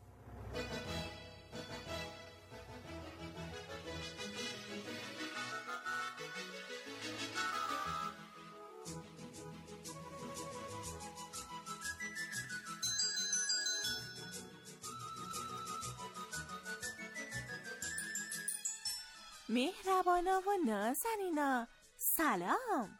مهربانا و نازنینا سلام.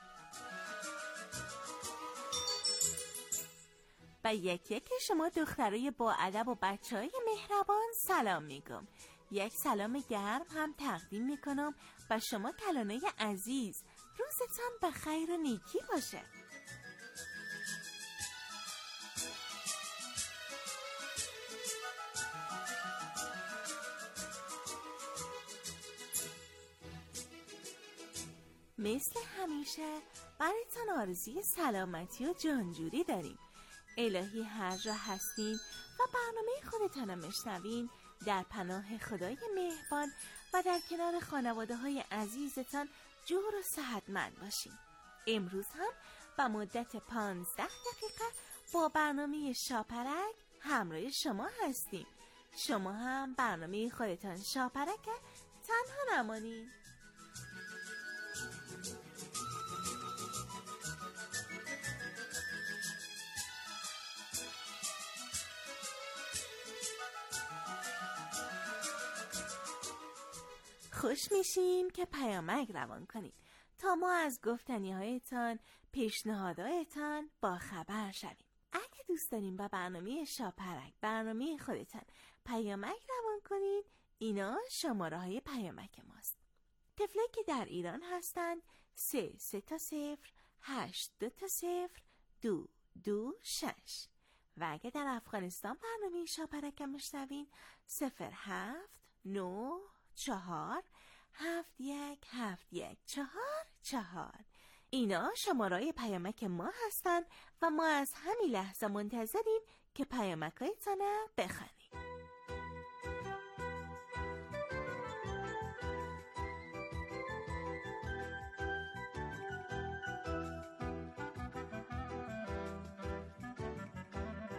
به یک شما دخترای با ادب و بچهای مهربان سلام میگم. یک سلام گرم هم تقدیم میکنم به شما کلانای عزیز. روزتان به خیر و نیکی باشه. مثل همیشه برایتان آرزوی سلامتی و جانجوری داریم. الهی هر جا هستین و برنامه خودتان میشنوین در پناه خدای مهربان و در کنار خانواده های عزیزتان جور و صحتمند باشین. امروز هم با مدت 15 دقیقه با برنامه شاپرک همراه شما هستیم. شما هم برنامه خودتان شاپرک تنها نمانید. خوش میشیم که پیامک روان کنید تا ما از گفتنی هایتان، پیشنهاداتتان با خبر شویم. اگه دوست داریم با برنامه شاپرک، برنامه خودتان پیامک روان کنید، اینا شماره های پیامک ماست. طفلایی که در ایران هستند 3 تا 0 8 2 تا 0 2 2 6 و اگه در افغانستان برنامه شاپرک میشنوین 07 9 4 7 1 7 1 4 4. اینا شماره‌های پیامک ما هستن و ما از همین لحظه منتظریم که پیامک‌هایتان بخونیم.